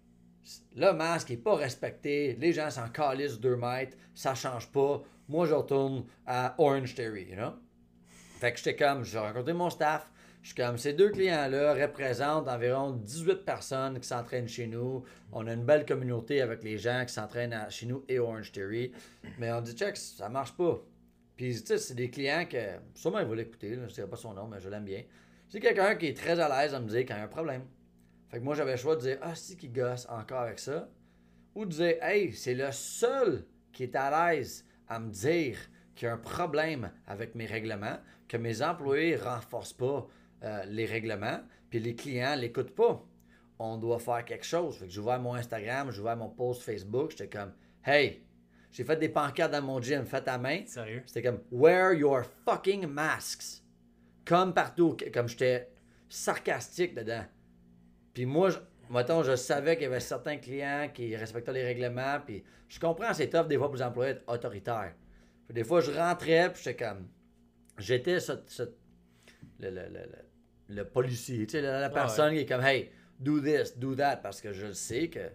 le masque n'est pas respecté, les gens s'en calissent deux mètres, ça change pas. Moi, je retourne à Orange Theory, you know? Fait que j'étais comme, j'ai rencontré mon staff, je suis comme, ces deux clients-là représentent environ dix-huit personnes qui s'entraînent chez nous. On a une belle communauté avec les gens qui s'entraînent à, chez nous et Orange Theory. Mais on dit, check, ça marche pas. Puis, tu sais, c'est des clients que, sûrement, ils vont l'écouter, là, je ne dirais pas son nom, mais je l'aime bien. C'est quelqu'un qui est très à l'aise à me dire qu'il y a un problème. Fait que moi, j'avais le choix de dire, ah, si, qui gosse encore avec ça. Ou de dire, hey, c'est le seul qui est à l'aise à me dire qu'il y a un problème avec mes règlements, que mes employés ne renforcent pas euh, les règlements, puis les clients ne l'écoutent pas. On doit faire quelque chose. Fait que j'ai ouvert mon Instagram, j'ai ouvert mon post Facebook, j'étais comme, hey, j'ai fait des pancartes dans mon gym, faites à main. Sérieux? C'était comme, wear your fucking masks. Comme partout, comme j'étais sarcastique dedans. Puis moi, je, mettons, je savais qu'il y avait certains clients qui respectaient les règlements, puis je comprends, c'est tough des fois pour les employés d'être autoritaires. Puis des fois, je rentrais, puis j'étais comme... J'étais ce, ce, le, le, le, le, le policier, tu sais, la, la personne ah ouais. qui est comme, hey, do this, do that, parce que je le sais que...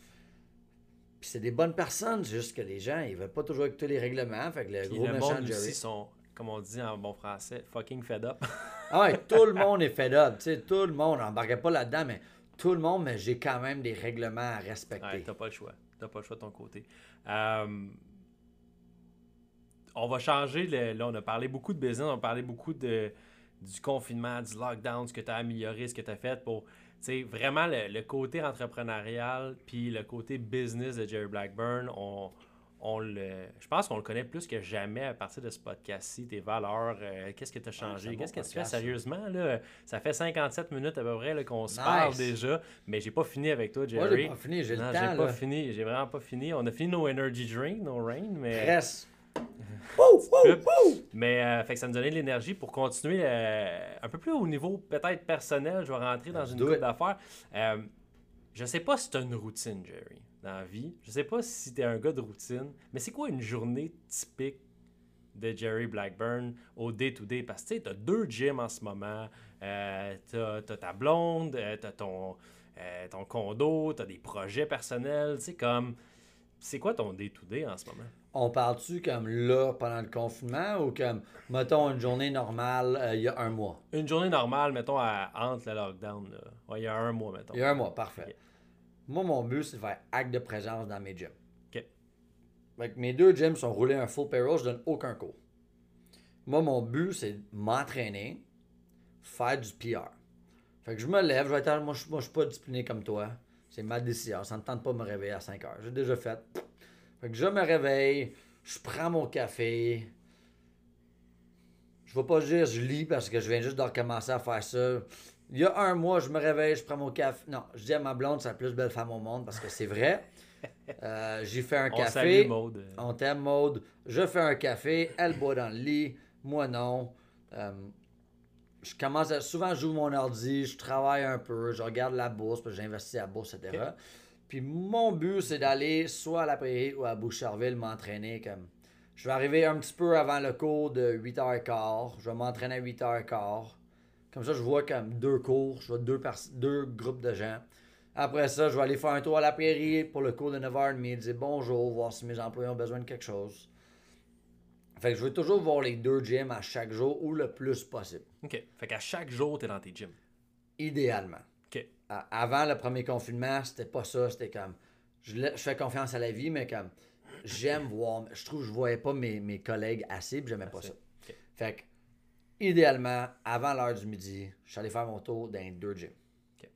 Puis c'est des bonnes personnes, c'est juste que les gens, ils veulent pas toujours écouter les règlements, fait que le puis gros le méchant monde Jerry... aussi sont, comme on dit en bon français, fucking fed up. Ah ouais, tout le monde est fed up, tu sais, tout le monde, n'embarquait pas là-dedans, mais tout le monde, mais j'ai quand même des règlements à respecter. Ouais, t'as pas le choix, t'as pas le choix de ton côté. Euh... On va changer, le, là on a parlé beaucoup de business, on a parlé beaucoup de, du confinement, du lockdown, ce que tu as amélioré, ce que tu as fait pour, tu sais, vraiment le, le côté entrepreneurial puis le côté business de Jerry Blackburn, on, on le, je pense qu'on le connaît plus que jamais à partir de ce podcast-ci, tes valeurs, euh, qu'est-ce que tu as changé, ouais, qu'est-ce que tu fais sérieusement, là? Ça fait cinquante-sept minutes à peu près là, qu'on se nice. Parle déjà, mais j'ai pas fini avec toi, Jerry. Moi, j'ai pas fini, j'ai non, le temps, j'ai pas là. fini, j'ai vraiment pas fini. On a fini nos energy drinks, nos rain, mais... Presque. Woo, woo, woo. Mais euh, fait que ça me donnait de l'énergie pour continuer euh, un peu plus au niveau peut-être personnel. Je vais rentrer dans Let's une couple d'affaires. Euh, je sais pas si tu as une routine, Jerry, dans la vie. Je sais pas si tu es un gars de routine. Mais c'est quoi une journée typique de Jerry Blackburn au day-to-day? Parce que tu as deux gyms en ce moment. Euh, tu as ta blonde, euh, tu as ton, euh, ton condo, tu as des projets personnels. Tu sais, comme... C'est quoi ton day-to-day en ce moment? On parle-tu comme là, pendant le confinement, ou comme, mettons, une journée normale euh, il y a un mois? Une journée normale, mettons, à, entre le lockdown. Là. Ouais, il y a un mois, mettons. Il y a un mois, parfait. Okay. Moi, mon but, c'est de faire acte de présence dans mes gyms. OK. Fait que mes deux gyms sont roulés un full payroll, je donne aucun cours. Moi, mon but, c'est de m'entraîner, faire du P R. Fait que je me lève, je vais être, moi, je, moi, je suis pas discipliné comme toi. C'est ma décision. Ça ne me tente pas de me réveiller à cinq heures. J'ai déjà fait. Fait que je me réveille, je prends mon café. Je ne vais pas dire je lis parce que je viens juste de recommencer à faire ça. Il y a un mois, je me réveille, je prends mon café. Non, je dis à ma blonde, c'est la plus belle femme au monde parce que c'est vrai. Euh, j'ai fait un On café. salue Maude. On t'aime, Maude. Je fais un café, elle boit dans le lit, moi non. Euh, je commence à, souvent, je joue mon ordi, je travaille un peu, je regarde la bourse, puis j'investis à la bourse, et cetera. Okay. Puis mon but, c'est d'aller soit à la Prairie ou à Boucherville m'entraîner comme... Je vais arriver un petit peu avant le cours de huit heures quinze. Je vais m'entraîner à huit heures quinze. Comme ça, je vois comme deux cours, je vois deux, pers- deux groupes de gens. Après ça, je vais aller faire un tour à la Prairie pour le cours de neuf heures trente, dire bonjour, voir si mes employés ont besoin de quelque chose. Fait que je veux toujours voir les deux gyms à chaque jour ou le plus possible. OK. Fait qu'à chaque jour, t'es dans tes gyms. Idéalement. OK. Avant le premier confinement, c'était pas ça. C'était comme... Je, je fais confiance à la vie, mais comme... J'aime voir... Je trouve que je voyais pas mes, mes collègues assez, puis j'aimais pas ça. Okay. Fait que, idéalement, avant l'heure du midi, je suis allé faire mon tour dans deux gyms. Okay.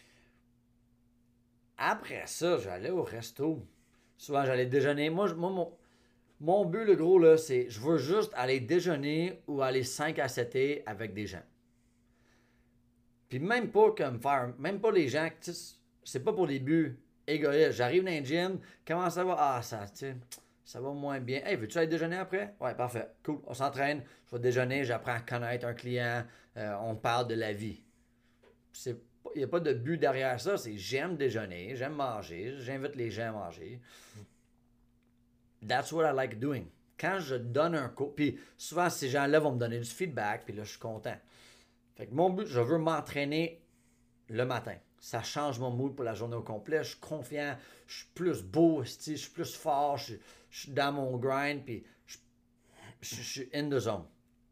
Après ça, j'allais au resto. Souvent, j'allais déjeuner. Moi, je, moi mon... Mon but, le gros, là, c'est je veux juste aller déjeuner ou aller cinq à sept heures avec des gens. Puis même pas comme faire, même pas les gens, tu sais, c'est pas pour des buts égoïstes. J'arrive dans un gym, comment ça va? Ah, ça, tu sais, ça va moins bien. Hey, veux-tu aller déjeuner après? Ouais, parfait, cool, on s'entraîne, je vais déjeuner, j'apprends à connaître un client, euh, on parle de la vie. Il n'y a pas de but derrière ça, c'est j'aime déjeuner, j'aime manger, j'invite les gens à manger. That's what I like doing. Quand je donne un cours, puis souvent ces gens-là vont me donner du feedback, puis là je suis content. Fait que mon but, je veux m'entraîner le matin. Ça change mon mood pour la journée au complet. Je suis confiant, je suis plus beau, je suis plus fort, je, je suis dans mon grind, puis je, je, je suis in the zone.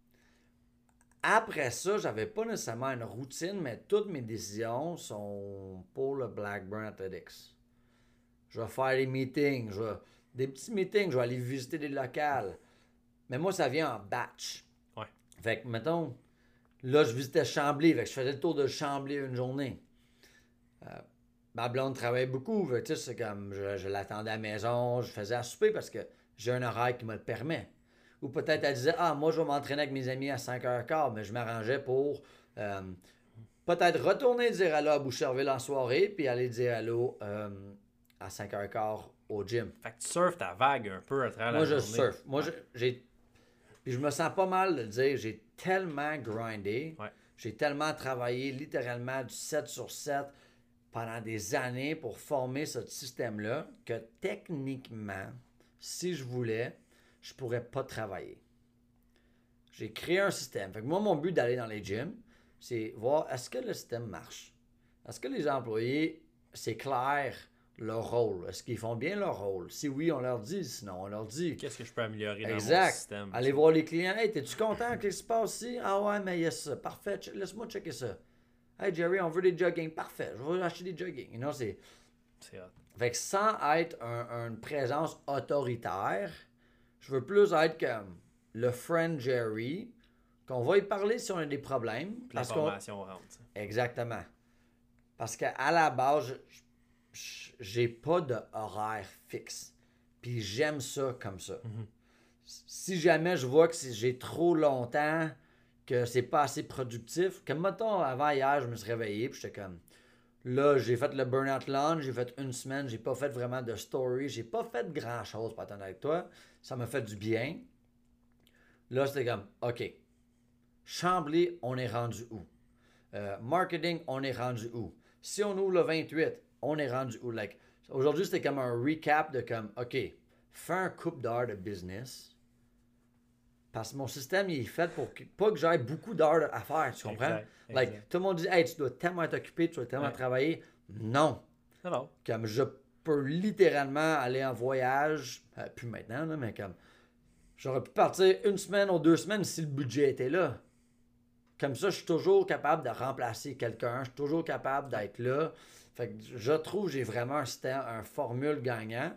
Après ça, j'avais pas nécessairement une routine, mais toutes mes décisions sont pour le Blackburn Athletics. Je vais faire des meetings, je vais... Des petits meetings, je vais aller visiter des locales. Mais moi, ça vient en batch. Ouais. Fait que, mettons, là, je visitais Chambly. Fait que je faisais le tour de Chambly une journée. Euh, ma blonde travaillait beaucoup. Fait que, tu sais, c'est comme, je, je l'attendais à la maison, je faisais à souper parce que j'ai un horaire qui me le permet. Ou peut-être elle disait, ah, moi, je vais m'entraîner avec mes amis à cinq heures quinze, mais je m'arrangeais pour euh, peut-être retourner dire allô à Boucherville en soirée, puis aller dire allô euh, à cinq heures quinze au gym. Fait que tu surfes ta vague un peu à travers Moi, la je journée. surfe. Moi, ouais. j'ai... Puis je me sens pas mal de le dire, j'ai tellement grindé, ouais. j'ai tellement travaillé littéralement du sept sur sept pendant des années pour former ce système-là que techniquement, si je voulais, je pourrais pas travailler. J'ai créé un système. Fait que moi, mon but d'aller dans les gyms, c'est voir est-ce que le système marche. Est-ce que les employés, c'est clair leur rôle. Est-ce qu'ils font bien leur rôle? Si oui, on leur dit. Sinon, on leur dit. Qu'est-ce que je peux améliorer dans exact. mon système? Allez voir les clients. Hey, t'es-tu content? Qu'est-ce qui se passe ici? Ah ouais, mais il y a ça. Parfait. Laisse-moi checker ça. Hey, Jerry, on veut des jogging. Parfait. Je vais acheter des jogging. You know, c'est... c'est hot. Fait que sans être un, une présence autoritaire, je veux plus être comme le friend Jerry, qu'on va y parler si on a des problèmes. L'information rentre. Exactement. Parce qu'à la base, je, j'ai pas d'horaire fixe. Puis j'aime ça comme ça. Mm-hmm. Si jamais je vois que j'ai trop longtemps, que c'est pas assez productif, comme mettons, avant hier, je me suis réveillé, puis j'étais comme, là, j'ai fait le Burnout Lunch, j'ai fait une semaine, j'ai pas fait vraiment de story, j'ai pas fait grand-chose, pour attendre avec toi. Ça m'a fait du bien. Là, c'était comme, OK, Chambly, on est rendu où? Euh, marketing, on est rendu où? Si on ouvre le vingt-huit, on est rendu où? Like, aujourd'hui, c'était comme un recap de comme, OK, fais un couple d'heures de business. Parce que mon système, il est fait pour que, pas que j'aille beaucoup d'heures à faire, tu comprends? Exact, like, exact. tout le monde dit, hey, tu dois tellement être occupé, tu dois tellement ouais. travailler. Non. Alors. Comme je peux littéralement aller en voyage, euh, plus maintenant, là, mais comme, j'aurais pu partir une semaine ou deux semaines si le budget était là. Comme ça, je suis toujours capable de remplacer quelqu'un, je suis toujours capable d'être là. Fait que je trouve que j'ai vraiment un système, un formule gagnant.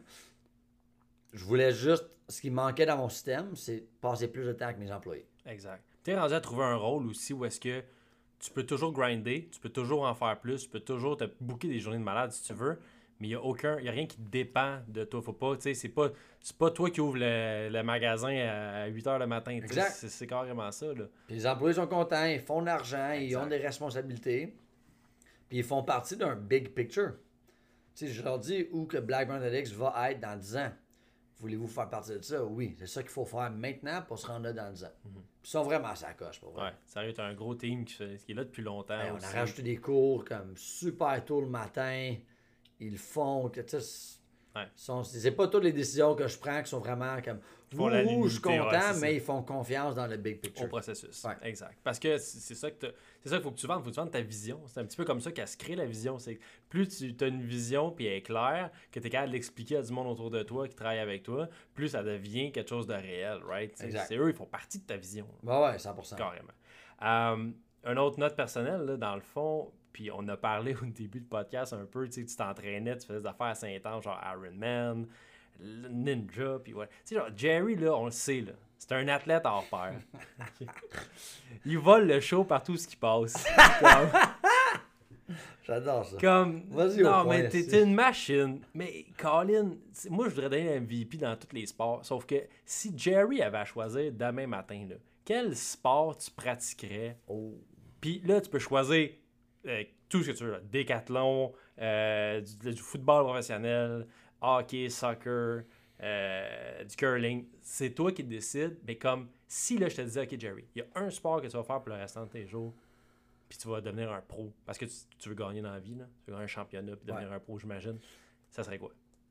Je voulais juste, ce qui manquait dans mon système, c'est passer plus de temps avec mes employés. Exact. Tu es rendu à trouver un rôle aussi où est-ce que tu peux toujours grinder, tu peux toujours en faire plus, tu peux toujours te booker des journées de malade si tu veux, mais il n'y a aucun, il y a rien qui dépend de toi. Faut pas, tu sais, c'est pas, c'est pas toi qui ouvre le, le magasin à huit heures le matin. Exact. C'est, c'est carrément ça, là. Puis les employés sont contents, ils font de l'argent, exact. Ils ont des responsabilités, puis ils font partie d'un big picture. Tu sais, je leur dis où que Blackburn Athletics va être dans dix ans. voulez-vous faire partie de ça? Oui, c'est ça qu'il faut faire maintenant pour se rendre là dans dix ans. Mhm. Puis ils sont vraiment à sa coche, pour vrai. Ouais, sérieux, t'as un gros team qui, fait- qui est là depuis longtemps. Hey, on aussi. a rajouté des cours comme super tôt le matin. Ils le font. Que, tu sais, c'est- Ouais. sont- c'est pas toutes les décisions que je prends qui sont vraiment comme. Ils font la Ouh, je suis limiter, content, ouais, c'est ça. mais ils font confiance dans le big picture. Au processus. Ouais. Exact. Parce que c'est c'est ça que t'as- c'est ça qu'il faut que tu vendes. Il faut que tu vendes ta vision. C'est un petit peu comme ça qu'elle se crée la vision. C'est que plus tu as une vision puis elle est claire, que tu es capable de l'expliquer à du monde autour de toi qui travaille avec toi, plus ça devient quelque chose de réel, right? C'est, Exact. c'est eux, ils font partie de ta vision. Bah ouais, cent pour cent. Carrément. Euh, une autre note personnelle, là, dans le fond, puis on a parlé au début du podcast un peu, tu sais, tu t'entraînais, tu faisais des affaires à Saint-Anne, genre Ironman, Ninja, puis ouais. Tu sais, genre, Jerry, là, on le sait, là, c'est un athlète hors pair. Il vole le show partout ce qui passe. Comme, J'adore ça. comme Vas-y au non, point, mais t'es, c'est- t'es une machine. Mais Colin, c'est- moi, je voudrais donner un M V P dans tous les sports. Sauf que si Jerry avait à choisir demain matin, là, quel sport tu pratiquerais? Oh. Puis là, tu peux choisir euh, tout ce que tu veux. Là. Décathlon, euh, du, du football professionnel, hockey, soccer, euh, du curling. C'est toi qui décides. Mais comme si là, je te disais, OK, Jerry, il y a un sport que tu vas faire pour le restant de tes jours, puis tu vas devenir un pro. Parce que tu, tu veux gagner dans la vie, là. Tu veux gagner un championnat, puis devenir Ouais. un pro, j'imagine. Ça serait quoi?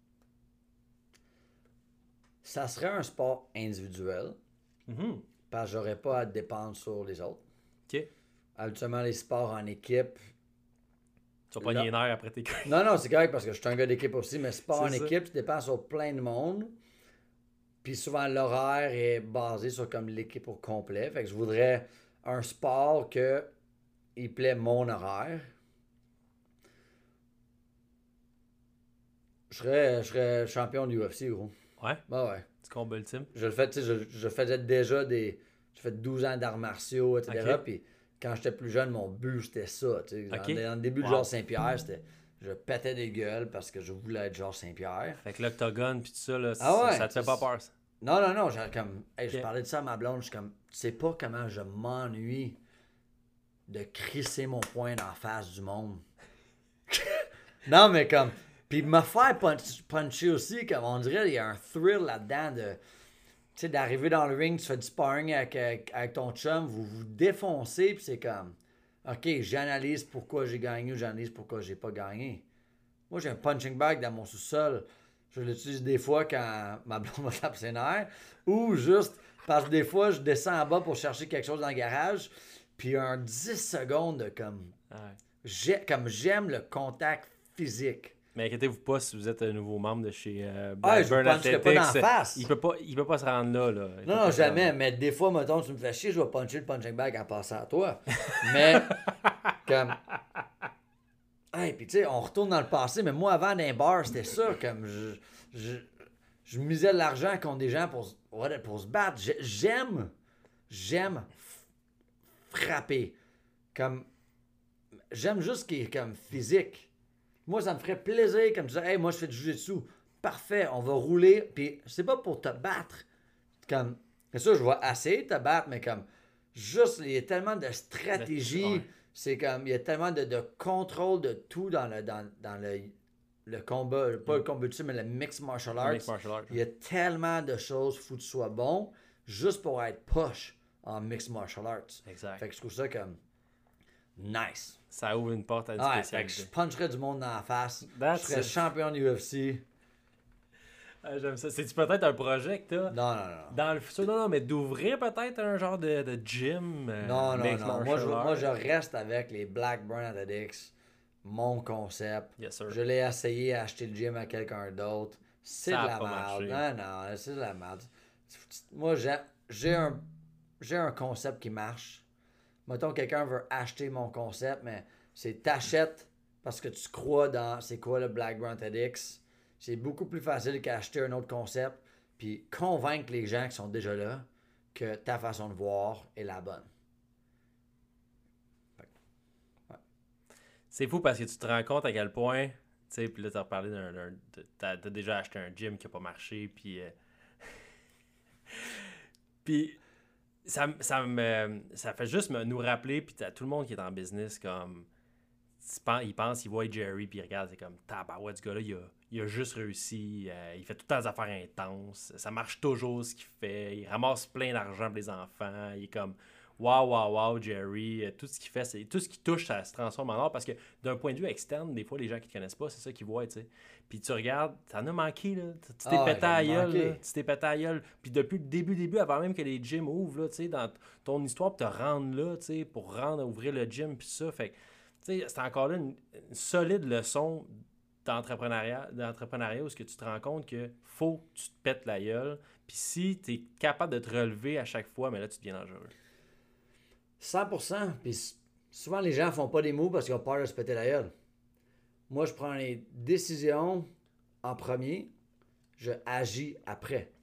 Ça serait un sport individuel, Mhm. parce que j'aurais pas à dépendre sur les autres. OK. Habituellement, les sports en équipe. Tu vas pas Là- les nerfs après tes Non, non, c'est correct parce que je suis un gars d'équipe aussi, mais sport en C'est ça. équipe, tu dépends sur plein de monde. Puis souvent, l'horaire est basé sur comme l'équipe au complet. Fait que je voudrais un sport que il plaît mon horaire. Je serais, je serais champion du U F C, gros. Ouais, Bah ouais. du combat ultime. Je le fais, tu sais, je, je faisais déjà des. J'ai fait douze ans d'arts martiaux, et cetera. Ok. Puis quand j'étais plus jeune, mon but, c'était ça. Tu sais. Dans- Ok. Dans, le début de Wow. Georges Saint-Pierre, c'était. Je pétais des gueules parce que je voulais être Georges Saint-Pierre. Fait que l'octogone, puis tout ça, là, Ah ouais, ça, ça te fait c'est- pas peur, ça? Non, non, non, j'ai comme. Hey, je Ok. parlais de ça à ma blonde, je suis comme. Tu sais pas comment je m'ennuie de crisser mon poing dans la face du monde. Non, mais comme. Puis me faire punch- puncher aussi, comme on dirait, il y a un thrill là-dedans de. Tu sais, d'arriver dans le ring, tu fais du sparring avec, avec, avec ton chum, vous vous défoncez, puis c'est comme. Ok, j'analyse pourquoi j'ai gagné ou j'analyse pourquoi j'ai pas gagné. Moi, j'ai un punching bag dans mon sous-sol. Je l'utilise des fois quand ma blonde me tape ses nerfs. Ou juste parce que des fois, je descends en bas pour chercher quelque chose dans le garage. Puis un dix secondes de comme. Ouais. j'ai- Comme j'aime le contact physique. Mais inquiétez-vous pas si vous êtes un nouveau membre de chez euh, Ah, je Blackburn vous puncherai pas dans la Athletics, face. Il peut pas, il peut pas se rendre là. là. Il peut Non, pas non, se jamais. rendre Mais des fois, mettons, tu me fais chier, je vais puncher le punching bag en passant à toi. Mais, comme. Hey, puis tu sais, on retourne dans le passé, mais moi, avant d'un bar, c'était ça. Comme, je, je, je misais de l'argent contre des gens pour, se- ouais, pour se battre. J'ai- J'aime, j'aime f- frapper. Comme, j'aime juste ce qui est comme physique. Moi, ça me ferait plaisir, comme tu disais, hey, moi, je fais du jiu-jitsu. Parfait, on va rouler. Puis, c'est pas pour te battre. Comme, c'est sûr, je vais assez te battre, mais comme, juste, il y a tellement de stratégie. Ouais. C'est comme, il y a tellement de, de contrôle de tout dans le, dans, dans le, le combat, pas le combat ultime, mais le mixed martial là. arts. Mixed martial arts. Il y a tellement de choses, faut que tu sois bon, juste pour être poche en mixed martial arts. Exact. Fait que je trouve ça comme nice. Ça ouvre une porte à une Ouais, fait que je spécialité. puncherais du monde dans la face. That's je serais it. champion du U F C. Ah, j'aime ça. C'est-tu peut-être un projet que t'as Non, non, non. dans le futur? Non, non, mais d'ouvrir peut-être un genre de, de gym. euh, Non, non, mixed non. Moi martial je, arts. moi, je reste avec les Blackburn Athletics, mon concept. Yes, sir. Je l'ai essayé à acheter le gym à quelqu'un d'autre. C'est de Ça a la pas merde. marché. Non, non, c'est de la merde. Moi, j'ai, j'ai un, j'ai un concept qui marche. Mettons, quelqu'un veut acheter mon concept, mais c'est t'achètes parce que tu crois dans c'est quoi le Blackburn TEDx. C'est beaucoup plus facile qu'acheter un autre concept puis convaincre les gens qui sont déjà là que ta façon de voir est la bonne. C'est fou parce que tu te rends compte à quel point, tu sais, puis là, t'as reparlé d'un. d'un- de- T'as t'as déjà acheté un gym qui a pas marché, puis. euh, puis. Ça, m- ça, me, ça fait juste me, nous rappeler, puis t'as tout le monde qui est en business, comme. il pense, il voit Jerry, puis il regarde, c'est comme, tabarouette, ce gars-là, il a, il a juste réussi, euh, il fait tout le temps des affaires intenses, ça marche toujours ce qu'il fait, il ramasse plein d'argent pour les enfants, il est comme, waouh, waouh, waouh, Jerry, tout ce qu'il fait, c'est, tout ce qui touche, ça se transforme en or, parce que d'un point de vue externe, des fois, les gens qui te connaissent pas, c'est ça qu'ils voient, tu sais. Puis tu regardes, t'en as manqué, là, tu t'es Ah, pété à j'en ai la gueule, manqué. là, tu t'es pété à la gueule, puis depuis le début, début, avant même que les gyms ouvrent, là, tu sais, dans ton histoire, pour te rendre là, tu sais, pour rendre, ouvrir le gym, puis ça, fait que, tu sais, c'est encore là une, une solide leçon d'entrepreneuriat, d'entrepreneuriat où ce que tu te rends compte que faut que tu te pètes la gueule, puis si tu es capable de te relever à chaque fois, mais là, tu deviens dangereux. cent pour cent. Puis s- souvent, les gens font pas des mots parce qu'ils ont peur de se péter la gueule. Moi, je prends les décisions en premier, je agis après.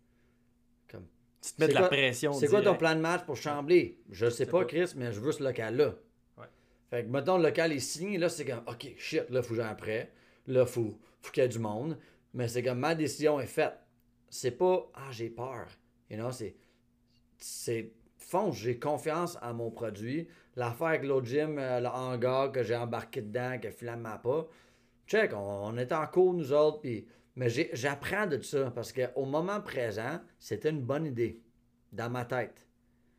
Comme, Tu te mets c'est de la quoi- pression. C'est quoi ton direct. plan de match pour Chambly? Je sais sais pas, pas. Chris, mais je veux ce local-là. Ouais. Fait que, mettons, le local est signé, là, c'est comme, OK, shit, là, faut que j'aille après. Là, faut, faut qu'il y ait du monde. Mais c'est comme, ma décision est faite. C'est pas, ah, j'ai peur. You know, c'est, c'est, fonce, j'ai confiance en mon produit. L'affaire avec l'autre gym, euh, le hangar que j'ai embarqué dedans, que finalement pas. Check, on, on était en cours, nous autres, puis... Mais j'ai- j'apprends de ça, parce qu'au moment présent, c'était une bonne idée, dans ma tête.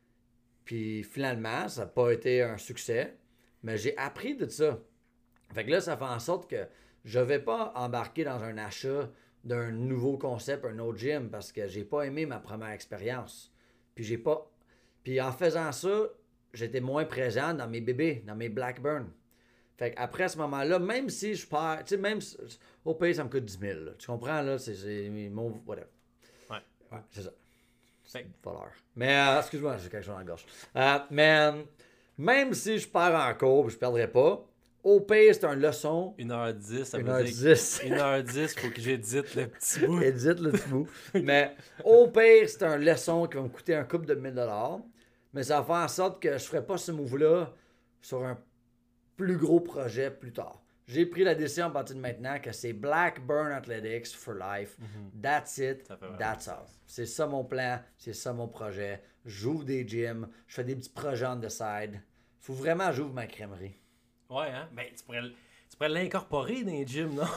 Puis finalement, ça n'a pas été un succès, mais j'ai appris de ça. Fait que là, ça fait en sorte que je vais pas embarquer dans un achat d'un nouveau concept, un autre gym, parce que j'ai pas aimé ma première expérience. Puis j'ai pas... Puis en faisant ça, j'étais moins présent dans mes bébés, dans mes Blackburn. Fait qu'après ce moment-là, même si je perds, tu sais, même si, au pays, ça me coûte dix mille. Là. Tu comprends, là? C'est, c'est mon. Whatever. Ouais. Ouais, c'est ça. C'est Fait- une voleur. Mais, euh, excuse-moi, j'ai quelque chose dans la gorge. Euh, mais, euh, même si je perds en cours, je perdrai pas, au pays, c'est une leçon. une heure dix, ça une veut heure dire dix. une heure dix, faut que j'édite le petit bout. Édite le petit bout. Mais au pire, c'est une leçon qui va me coûter un couple de mille dollars. Mais ça va faire en sorte que je ne ferai pas ce move-là sur un plus gros projet plus tard. J'ai pris la décision à partir de maintenant que c'est Blackburn Athletics for life. That's it. Ça fait vraiment That's all. C'est ça mon plan. C'est ça mon projet. J'ouvre des gyms. Je fais des petits projets on the side. Faut vraiment que j'ouvre ma crèmerie. Ouais, hein? Ben, tu pourrais, l- tu pourrais l'incorporer dans les gyms, non?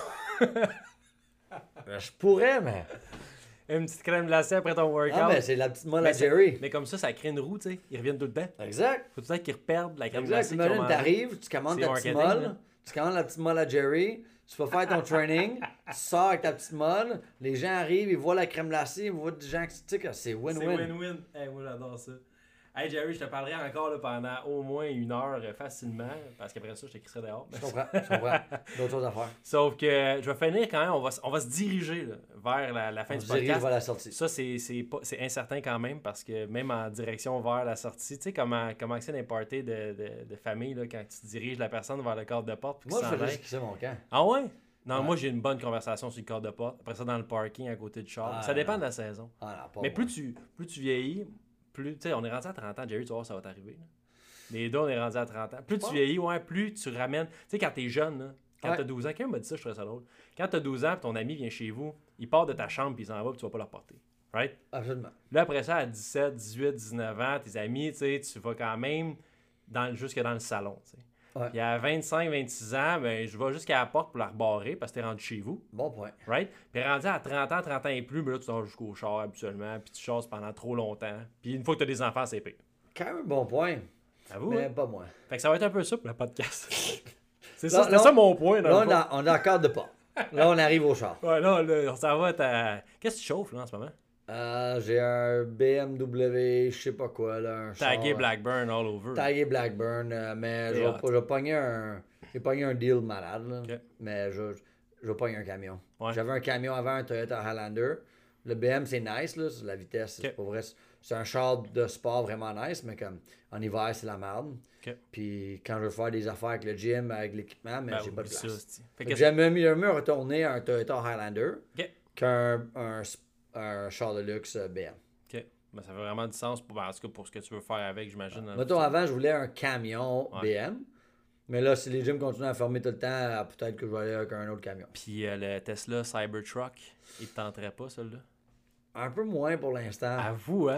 Ben, je pourrais, mais... Une petite crème glacée après ton workout. Ah, mais c'est la petite molle Mais à c'est- Jerry. Mais comme ça, ça crée une roue, tu sais. Ils reviennent tout le temps. Exact. Faut tout le temps qu'ils reperdent la crème Exact. glacée. qu'ils ont Imagine, mangée. t'arrives, tu commandes C'est ta petite marketing, molle, là. tu commandes la petite molle à Jerry, tu vas faire ton training, tu sors avec ta petite molle, les gens arrivent, ils voient la crème glacée, ils voient des gens qui, tu sais, que c'est C'est win-win. win-win. Hey, moi, j'adore ça. Hey, Jerry, je te parlerai encore là, pendant au moins une heure euh, facilement, parce qu'après ça, je te crisserai dehors. Je comprends, je comprends. D'autres choses à faire. Sauf que euh, je vais finir quand même, on va, s- on va se diriger là, vers la, la fin On du se dirige podcast. vers la sortie. Ça, c'est, c'est, pas, c'est incertain quand même, parce que même en direction vers la sortie, tu sais comment, comment c'est n'importe de, de, de famille, là, quand tu diriges la personne vers le cadre de porte. puis Moi, qu'il je s'en fais aille. juste crisser mon camp. Ah ouais? Non, Ouais. moi j'ai une bonne conversation sur le cadre de porte. Après ça, dans le parking à côté du char. Ah, ça dépend non. de la saison. Ah non, pas Mais moi. plus tu, plus tu vieillis, plus. Tu sais, on est rendu à trente ans, Jerry, tu vas voir, ça va t'arriver. là. Les deux, on est rendu à trente ans. Plus tu Ouais. vieillis, ouais, plus tu ramènes. Tu sais, quand t'es jeune, là, quand Ouais. t'as douze ans, quelqu'un m'a dit ça, je trouvais ça drôle. Quand t'as douze ans, puis ton ami vient chez vous, il part de ta chambre, puis il s'en va, puis tu vas pas le reporter. Right? Absolument. Là, après ça, à dix-sept, dix-huit, dix-neuf ans, tes amis, tu sais, tu vas quand même dans, jusque dans le salon. tu sais. Ouais. Puis à vingt-cinq, vingt-six ans, ben, je vais jusqu'à la porte pour la rebarrer parce que t'es rendu chez vous. Bon point. Right? Puis rendu à trente ans, trente ans et plus, ben là, tu sors jusqu'au char habituellement, puis tu chasses pendant trop longtemps. Puis une fois que tu as des enfants, c'est pire. Quand même un bon point, Avoue, mais hein? pas moi. Fait que ça va être un peu ça pour le podcast. c'est Là, ça, c'était là, ça mon point. Dans Là, le on fond. est en- on est en cadre de pas. Là, on arrive au char. Ouais, là, là, ça va être à... Qu'est-ce que tu chauffes, là, en ce moment? Euh, j'ai un B M W, je sais pas quoi, là. Un Tagué char, Blackburn all over. Tagué Blackburn, euh, mais C'est je vais hot. pas- je vais pogner un. J'ai pogné un deal malade, là. Ok. Mais je, je vais pogner un camion. Ouais. J'avais un camion avant, un Toyota Highlander. Le B M, c'est nice, là. C'est la vitesse. Ok. C'est pas vrai. c'est- C'est un char de sport vraiment nice, mais comme en hiver, c'est la merde. Ok. Puis quand je veux faire des affaires avec le gym, avec l'équipement, mais Ben, j'ai pas de oublie place. ça, c'ti. Fait Fait que que J'aime mieux, mieux retourner à un Toyota Highlander Ok. qu'un un, un char de luxe euh, B M. OK. Ben, ça fait vraiment du sens pour, ben, en tout cas, pour ce que tu veux faire avec, j'imagine. dans le Mettons, futur. avant, je voulais un camion Ouais. B M. Mais là, si les gyms continuent à fermer tout le temps, euh, peut-être que je vais aller avec un autre camion. Puis euh, le Tesla Cybertruck, il te tenterait pas, celui-là? Un peu moins pour l'instant. Avoue, hein?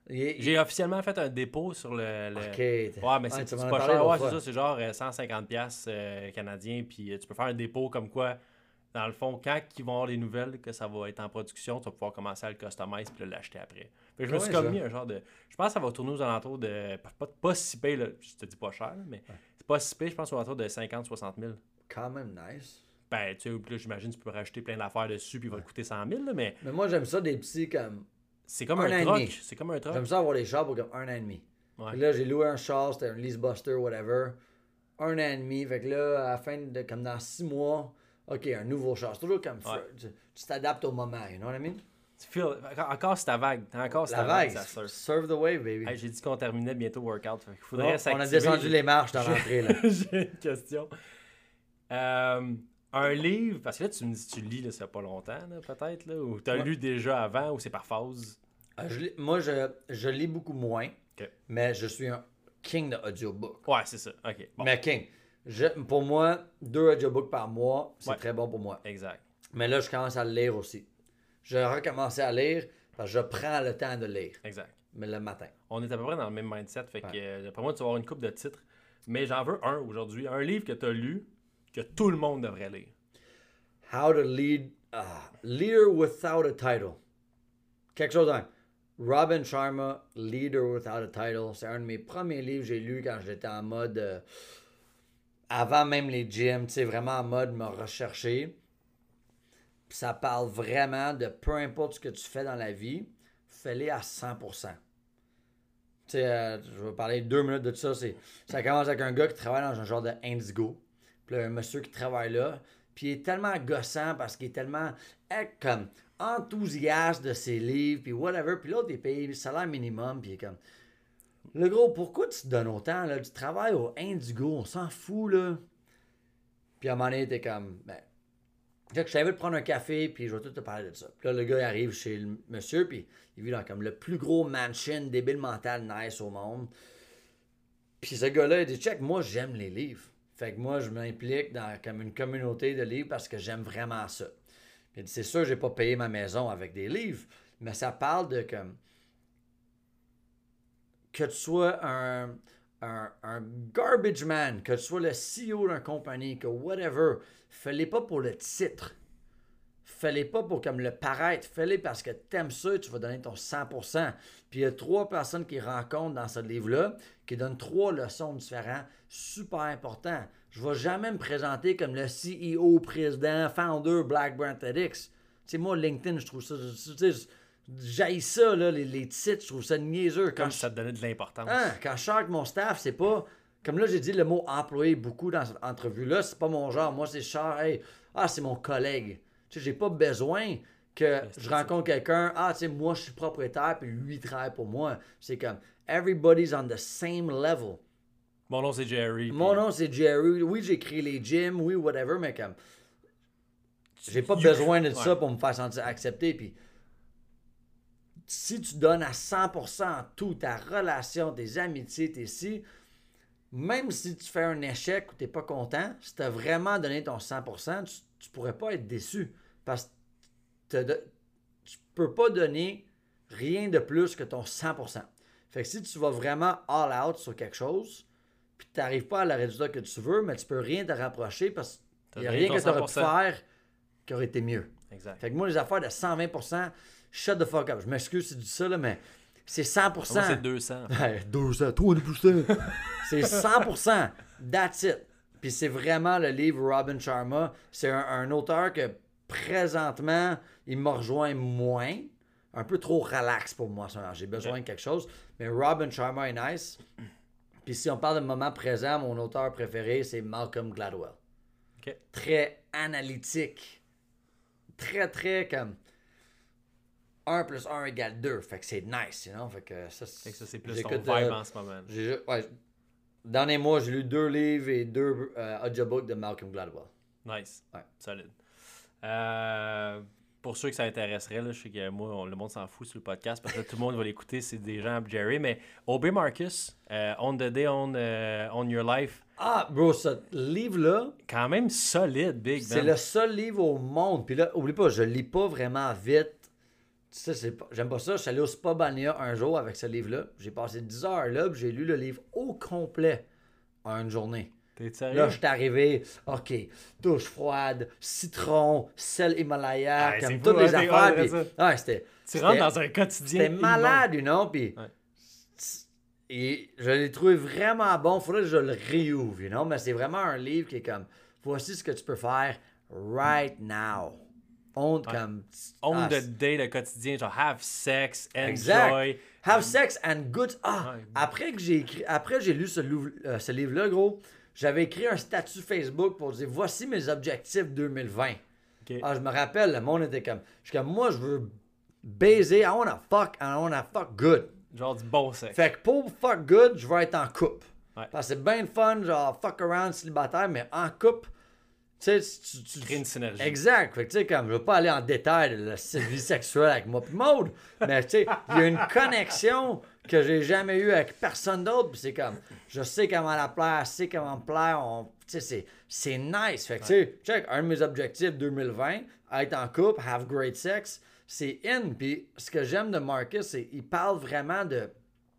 Il- J'ai officiellement fait un dépôt sur le... le... Ok. Ouais, mais c'est Ouais, tu c'est m'en as pas parlé cher. l'autre Ouais, c'est fois. ça, c'est genre euh, cent cinquante piastres euh, canadiens, puis euh, tu peux faire un dépôt comme quoi, dans le fond, quand ils vont avoir les nouvelles que ça va être en production, tu vas pouvoir commencer à le customize puis le l'acheter après. Fait que je me Ouais, suis comme ça. mis un genre de... Je pense que ça va tourner aux alentours de... Pas, pas si payé, là, je te dis pas cher, là, mais c'est pas si payé, je pense aux alentours de cinquante à soixante mille. Quand même nice. Ben, tu sais, là, j'imagine que tu peux rajouter plein d'affaires dessus puis il va te coûter cent mille, là, mais Mais moi, j'aime ça des petits comme. c'est comme Un un, an et truck. demi. C'est comme un truck. J'aime ça avoir des chars pour comme un an et demi. Ouais. Puis là, j'ai loué un char, c'était un leasebuster, whatever. Un an et demi. Fait que là, à la fin de. Comme dans six mois, OK, un nouveau char. C'est toujours comme. Ouais. Tu tu t'adaptes au moment, you know what I mean? Tu feel- Encore c'est ta vague. Encore c'est La ta vague, vague, ça surfe. serve the wave, baby. Hey, j'ai dit qu'on terminait bientôt le workout. Fait qu'il Bon, faudrait on a s'activer. descendu les marches dans J'ai- l'entrée, là. J'ai une question. Euh, un livre, parce que là, tu me dis que tu lis, là, ça fait pas longtemps, là, peut-être, là, ou tu as Ouais. lu déjà avant, ou c'est par phase. Euh, je lis- moi, je, je lis beaucoup moins, Ok. mais je suis un king de audiobook. Ouais, c'est ça. OK. Bon, Mais king. Je, pour moi, deux audiobooks par mois, c'est Ouais. très bon pour moi. exact. Mais là, je commence à le lire aussi. Je vais recommencer à lire parce que je prends le temps de lire, Exact. mais le matin. On est à peu près dans le même mindset. Fait que, Ouais. euh, d'après moi, tu vas avoir une coupe de titres. Mais j'en veux un aujourd'hui. Un livre que tu as lu, que tout le monde devrait lire. How to lead, ah, leader without a title. Quelque chose d'un. Robin Sharma, Leader Without a Title. C'est un de mes premiers livres que j'ai lu quand j'étais en mode, euh, avant même les gyms, tu sais, vraiment en mode me rechercher. Puis ça parle vraiment de peu importe ce que tu fais dans la vie, fais-le à cent pour cent. Tu sais, euh, je vais parler deux minutes de ça. C'est, ça commence avec un gars qui travaille dans un genre de Indigo. Puis là, un monsieur qui travaille là. Puis il est tellement gossant parce qu'il est tellement eh, comme enthousiaste de ses livres, puis whatever. Puis l'autre, il est payé le salaire minimum, puis il est comme... Le gros, pourquoi tu te donnes autant, là? Tu travailles au Indigo, on s'en fout, là. Puis à un moment donné, t'es comme... Ben, fait que je t'invite de prendre un café, puis je vais tout te parler de ça. Puis là, le gars, il arrive chez le monsieur, puis il vit dans comme le plus gros mansion débile mental nice au monde. Puis ce gars-là, il dit, check, moi, j'aime les livres. Fait que moi, je m'implique dans comme une communauté de livres parce que j'aime vraiment ça. Puis il dit, c'est sûr, j'ai pas payé ma maison avec des livres, mais ça parle de comme... Que tu sois un, un, un garbage man, que tu sois le C E O d'une compagnie, que whatever, fais-les pas pour le titre. Fais-les pas pour comme le paraître. Fais-les parce que t'aimes ça et tu vas donner ton cent pour cent. Puis il y a trois personnes qui rencontrent dans ce livre-là qui donnent trois leçons différentes super importantes. Je ne vais jamais me présenter comme le C E O, président, founder Black Brand TEDx. Tu sais, moi, LinkedIn, je trouve ça... Tu sais, j'haïs ça, là, les, les titres, je trouve ça niaiseux. Quand Comme je, si ça te donnait de l'importance. hein, quand je sors avec mon staff, c'est pas... Comme là, j'ai dit le mot employé beaucoup dans cette entrevue-là, c'est pas mon genre. Moi, c'est genre, hey, ah, c'est mon collègue. Tu sais, j'ai pas besoin que je rencontre quelqu'un, ah, tu sais, moi, je suis propriétaire, puis lui, il travaille pour moi. C'est comme, everybody's on the same level. Mon nom, c'est Jerry. Mon puis- nom, c'est Jerry. Oui, j'ai créé les gyms, oui, whatever, mais comme, j'ai pas You- besoin de ouais. ça pour me faire sentir accepté. Puis, si tu donnes à cent pour cent tout, ta relation, tes amitiés, tes si, même si tu fais un échec ou tu n'es pas content, si tu as vraiment donné ton cent pour cent, tu ne pourrais pas être déçu. Parce que t'as de- tu ne peux pas donner rien de plus que ton cent pour cent. Fait que si tu vas vraiment all out sur quelque chose, puis tu n'arrives pas à la résultat que tu veux, mais tu peux rien te rapprocher parce T'as qu'il n'y a donné rien ton que tu aurais pu cent pour cent. faire qui aurait été mieux. Exact. Fait que moi, les affaires de cent vingt pour cent, shut the fuck up. Je m'excuse si je dis ça, là, mais c'est cent pour cent. Moi, c'est deux cents. Hey, deux cents, toi, on est plus ça. C'est cent pour cent. That's it. Puis c'est vraiment le livre Robin Sharma. C'est un, un auteur que présentement, il m'a rejoint moins. Un peu trop relax pour moi. Ça. J'ai besoin Okay. de quelque chose. Mais Robin Sharma est nice. Puis si on parle de moment présent, mon auteur préféré, c'est Malcolm Gladwell. OK. Très analytique. Très, très comme un plus un égale deux. Fait que c'est nice, you know? Fait que ça, Fait que ça, c'est plus ton j'écoute, vibe euh, en ce moment. j'ai, ouais, dans les mois, j'ai lu deux livres et deux euh, audiobooks de Malcolm Gladwell. Nice. Ouais. Solide. Euh, pour ceux que ça intéresserait, là, je sais que moi, on- le monde s'en fout sur le podcast parce que là, tout le monde va l'écouter, c'est des gens Jerry, mais O B Marcus, euh, On the Day, on, euh, on Your Life, Ah, bro, ce livre-là, quand même solide, big. c'est man. le seul livre au monde. Puis là, oublie pas, je lis pas vraiment vite. sais, c'est pas, j'aime pas ça. Je suis allé au Spa Balnéa un jour avec ce livre-là. J'ai passé dix heures là, puis j'ai lu le livre au complet en une journée. T'es sérieux? Là, je suis arrivé, OK, douche froide, citron, sel Himalaya, Ah, comme c'est toutes fou, les hein, t'es- affaires. ouais, Puis, ça. ouais, c'était, Tu c'était- rentres dans un quotidien. c'était malade, you know, puis Ouais. et je l'ai trouvé vraiment bon. Faudrait que je le réouvre, you know, mais c'est vraiment un livre qui est comme, voici ce que tu peux faire right now. On, Ouais. comme, On ah, the day, le quotidien, genre have sex, Exact. enjoy. Have sex and good. Ah, Ouais. après que j'ai écrit, après j'ai lu ce, lou- euh, ce livre-là, gros, j'avais écrit un statut Facebook pour dire voici mes objectifs deux mille vingt. Ok. Ah, je me rappelle, le monde était comme, je suis comme moi, je veux baiser, I wanna fuck, and I wanna fuck good. Genre du bon sexe. Fait que pour fuck good, je vais être en couple. Ouais. Parce que c'est bien le fun, genre fuck around célibataire, mais en couple, tu sais, tu, tu, Crée une synergie. Exact. Fait que, tu sais, comme, je veux pas aller en détail de la vie sexuelle avec moi pis Maude, mais tu sais, il y a une connexion que j'ai jamais eue avec personne d'autre, pis c'est comme, je sais comment la plaire, je sais comment me plaire, on, tu sais, c'est, c'est nice. Fait que, tu sais, check, un de mes objectifs deux mille vingt, être en couple, have great sex, c'est in. Puis ce que j'aime de Marcus, c'est qu'il parle vraiment de,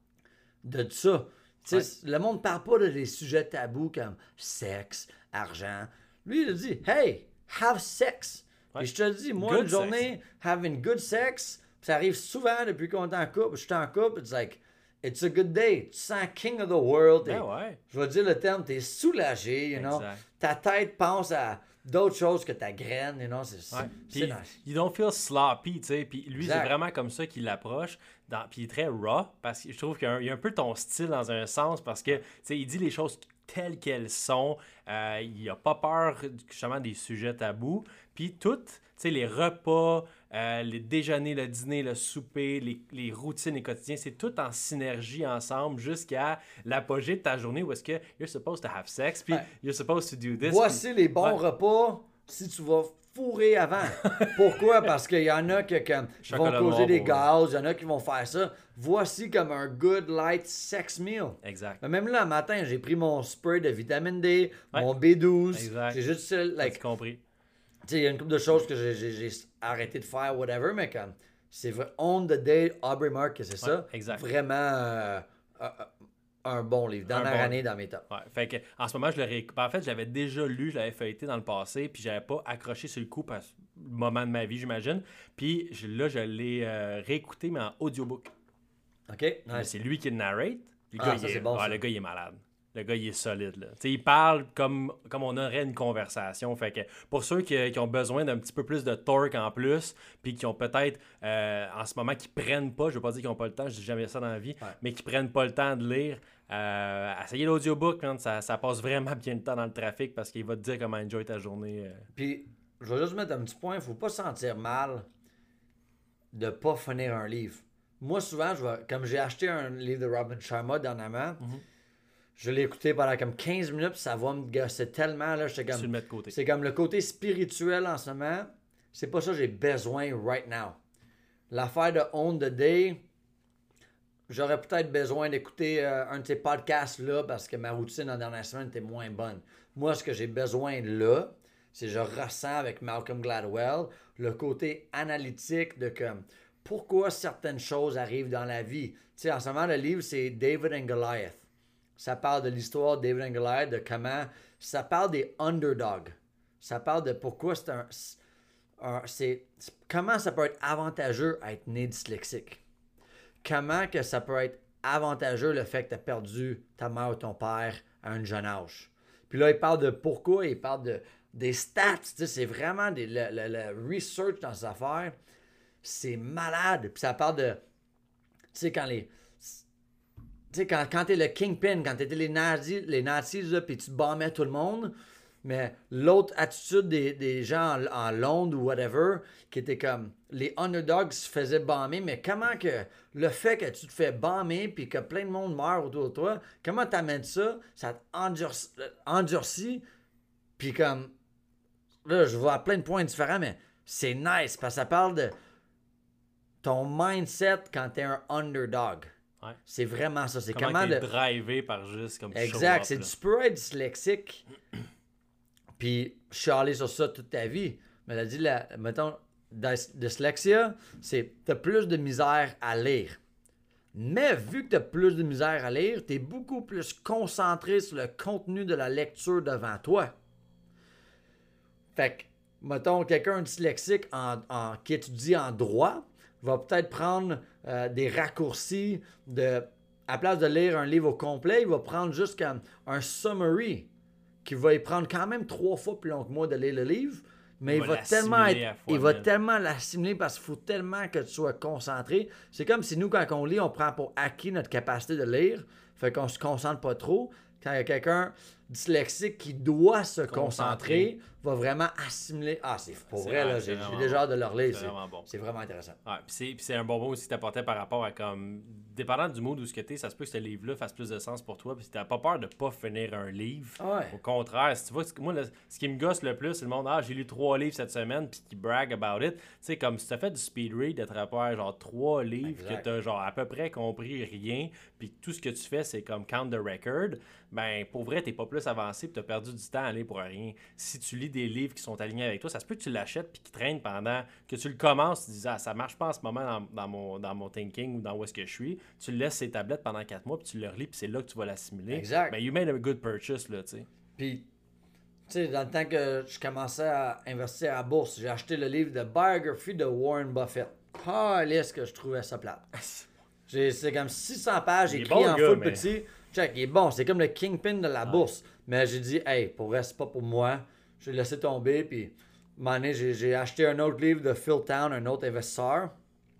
de ça. Tu sais, le monde parle pas de des sujets tabous comme sexe, argent. Lui, il a dit, hey, have sex. Ouais. Et je te le dis, moi, Good une journée, having good sex, ça arrive souvent depuis qu'on est en couple. Je suis en couple, it's like, it's a good day. Tu te sens king of the world. Ben t'es- ouais. Je vais dire le terme, t'es soulagé, you know. Exact. Ta tête pense à d'autres choses que ta graine, you know. C'est, Ouais. c'est Puis, nice. you don't feel sloppy, tu sais. Puis lui, Exact. c'est vraiment comme ça qu'il l'approche. Dans... Puis il est très raw, parce que je trouve qu'il y a un, il y a un peu ton style dans un sens, parce que, tu sais, il dit les choses telles qu'elles sont. Euh, il a pas peur, justement, des sujets tabous. Puis toutes, tu sais, les repas, euh, les déjeuners, le dîner, le souper, les, les routines et quotidiens, c'est tout en synergie ensemble jusqu'à l'apogée de ta journée où est-ce que you're supposed to have sex, puis Ouais. you're supposed to do this. Voici les bons Ouais. repas si tu vas fourrer avant. Pourquoi? Parce qu'il y en a qui comme, Chocolat vont causer noir des pour- gaz, il y en a qui vont faire ça. Voici comme un good light sex meal. Exact. Mais même là, le matin, j'ai pris mon spray de vitamine D, Ouais. mon B douze. Exact. J'ai juste, As-tu like, compris? tu sais, il y a une couple de choses que j'ai, j'ai- j'ai arrêté de faire, whatever, mais comme, c'est vrai, on the day, Aubrey Mark, c'est ça. Ouais, exact. Vraiment euh, un, un bon livre. Dernière bon- année dans mes tops. Ouais, fait que, en ce moment, je l'aurais. En fait, je l'avais déjà lu, je l'avais feuilleté dans le passé, puis j'avais pas accroché sur le coup parce que le moment de ma vie, j'imagine. Puis je- là, je l'ai euh, réécouté, mais en audiobook. OK? Mais Nice. C'est lui qui le narrate. Le Ah, gars, ça, il est... c'est bon, ah, ça. le gars, il est malade. Le gars, il est solide. Là. Tu sais, il parle comme, comme on aurait une conversation. Fait que pour ceux qui, qui ont besoin d'un petit peu plus de torque en plus, puis qui ont peut-être, euh, en ce moment, qui prennent pas, je veux pas dire qu'ils ont pas le temps, je dis jamais ça dans la vie, Ouais. mais qui prennent pas le temps de lire, euh, essayez l'audiobook, man, ça, ça passe vraiment bien le temps dans le trafic parce qu'il va te dire comment enjoy ta journée. euh. Puis, je vais juste mettre un petit point, il faut pas se sentir mal de pas finir un livre. Moi, souvent, je vais, comme j'ai acheté un livre de Robin Sharma dernièrement, Mhm. je l'ai écouté pendant comme quinze minutes, puis ça va me gosser tellement, là, j'étais Tu comme... le mets de côté. C'est comme le côté spirituel en ce moment, c'est pas ça que j'ai besoin right now. L'affaire de Own the Day, j'aurais peut-être besoin d'écouter euh, un de ces podcasts-là parce que ma routine en dernière semaine était moins bonne. Moi, ce que j'ai besoin là, c'est je ressens avec Malcolm Gladwell le côté analytique de comme pourquoi certaines choses arrivent dans la vie. Tu sais, en ce moment, le livre, c'est David and Goliath. Ça parle de l'histoire de David and Goliath, de comment... Ça parle des underdogs. Ça parle de pourquoi c'est un... un- c'est, c'est- comment ça peut être avantageux à être né dyslexique. Comment que ça peut être avantageux le fait que tu as perdu ta mère ou ton père à un jeune âge. Puis là, il parle de pourquoi, il parle de, des stats. Tu sais, c'est vraiment des, le, le- le research dans ces affaires. C'est malade. Puis ça parle de... Tu sais, quand les... Tu sais, quand, quand t'es le kingpin, quand t'étais les nazis, les nazis, là, puis tu bombais tout le monde, mais l'autre attitude des, des gens en, en Londres ou whatever, qui était comme, les underdogs se faisaient bomber, mais comment que, le fait que tu te fais bomber, puis que plein de monde meurt autour de toi, comment t'amènes ça, ça t'endurcit, endurcit, puis comme, là, je vois plein de points différents, mais c'est nice, parce que ça parle de ton mindset quand t'es un underdog. Ouais. C'est vraiment ça. C'est Comment comment t'es de... drivé par juste comme Exact. show C'est up, là. tu peux être dyslexique puis chialer sur ça toute ta vie. Mais elle a dit, la, mettons, dys- dyslexia, c'est t'as plus de misère à lire. Mais vu que t'as plus de misère à lire, t'es beaucoup plus concentré sur le contenu de la lecture devant toi. Fait que, mettons, quelqu'un dyslexique en, en, qui étudie en droit va peut-être prendre euh, des raccourcis de... À place de lire un livre au complet, il va prendre juste comme un summary qui va y prendre quand même trois fois plus long que moi de lire le livre, mais il, il va, va tellement être, il va tellement l'assimiler parce qu'il faut tellement que tu sois concentré. C'est comme si nous, quand on lit, on prend pour acquis notre capacité de lire, fait qu'on se concentre pas trop. Quand il y a quelqu'un dyslexique qui doit se concentrer, concentrer va vraiment assimiler. Ah, c'est pour c'est vrai, vrai, là, j'ai, j'ai déjà hâte de le relire. C'est, c'est, vraiment bon. C'est vraiment intéressant. Ouais, puis c'est, puis c'est un bonbon aussi que t'apportais par rapport à comme. Dépendant du mood où ce que t'es, ça se peut que ce livre-là fasse plus de sens pour toi. Puis si t'as pas peur de pas finir un livre, ouais. Au contraire, si tu vois, moi, le, ce qui me gosse le plus, c'est le monde, ah, j'ai lu trois livres cette semaine, puis qui brag about it. Tu sais, comme si t'as fait du speed read, d'être à faire genre trois livres, exact. Que t'as genre à peu près compris rien, puis tout ce que tu fais, c'est comme count the record, ben pour vrai, t'es pas plus avancé, puis t'as perdu du temps à aller pour rien. Si tu lis des livres qui sont alignés avec toi, ça se peut que tu l'achètes puis qu'il traîne pendant que tu le commences, tu dis ah, ça marche pas en ce moment dans, dans, mon, dans mon thinking ou dans où est-ce que je suis, tu le laisses ses tablettes pendant quatre mois puis tu le relis puis c'est là que tu vas l'assimiler. Exact. Ben you made a good purchase là, tu sais. Puis tu sais, dans le temps que je commençais à investir à la bourse, j'ai acheté le livre de Biography de Warren Buffett. Ah, est-ce que je trouvais ça plate. J'ai, c'est comme six cents pages écrit bon en gars, full mais... petit. Check, il est bon, c'est comme le kingpin de la ouais. bourse. Mais j'ai dit, hey, pour vrai, c'est pas pour moi. J'ai laissé tomber, puis un moment donné, j'ai, j'ai acheté un autre livre de Phil Town, un autre investisseur,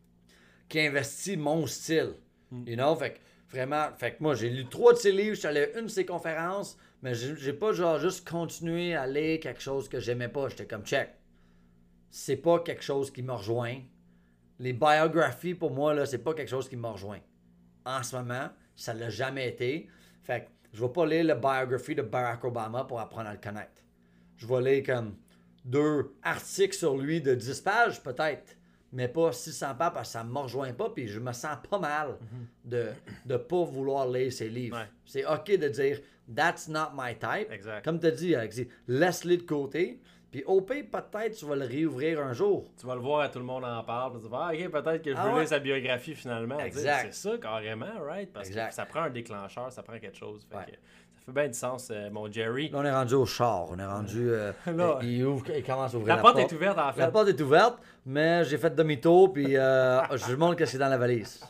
qui investit mon style. Mm. You know, fait que vraiment, fait que moi, j'ai lu trois de ses livres, je suis allé à une de ses conférences, mais j'ai, j'ai pas genre juste continué à lire quelque chose que j'aimais pas. J'étais comme, check, c'est pas quelque chose qui me rejoint. Les biographies, pour moi, là, c'est pas quelque chose qui me rejoint. En ce moment, ça l'a jamais été. Fait que je vais pas lire le biography de Barack Obama pour apprendre à le connaître. Je vais lire comme deux articles sur lui de dix pages, peut-être, mais pas six cents pages parce que ça me rejoint pas, puis je me sens pas mal mm-hmm. de ne pas vouloir lire ses livres. Ouais. C'est OK de dire « That's not my type ». Comme tu as dit, Alexis, laisse-le de côté. Puis au pire, peut-être tu vas le réouvrir un jour. Tu vas le voir, tout le monde en parle. Tu vas dire, ah, OK, peut-être que je veux ah ouais. lire sa biographie finalement. Exact. C'est ça, carrément, right? Parce exact. Que ça prend un déclencheur, ça prend quelque chose. Fait ouais. que ça fait bien du sens, euh, mon Jerry. Là, on est rendu au char. On est rendu... Euh, là, il, ouvre, il commence à ouvrir la, la porte. La porte est ouverte, en fait. La porte est ouverte, mais j'ai fait demi-tour, puis euh, je montre que c'est dans la valise.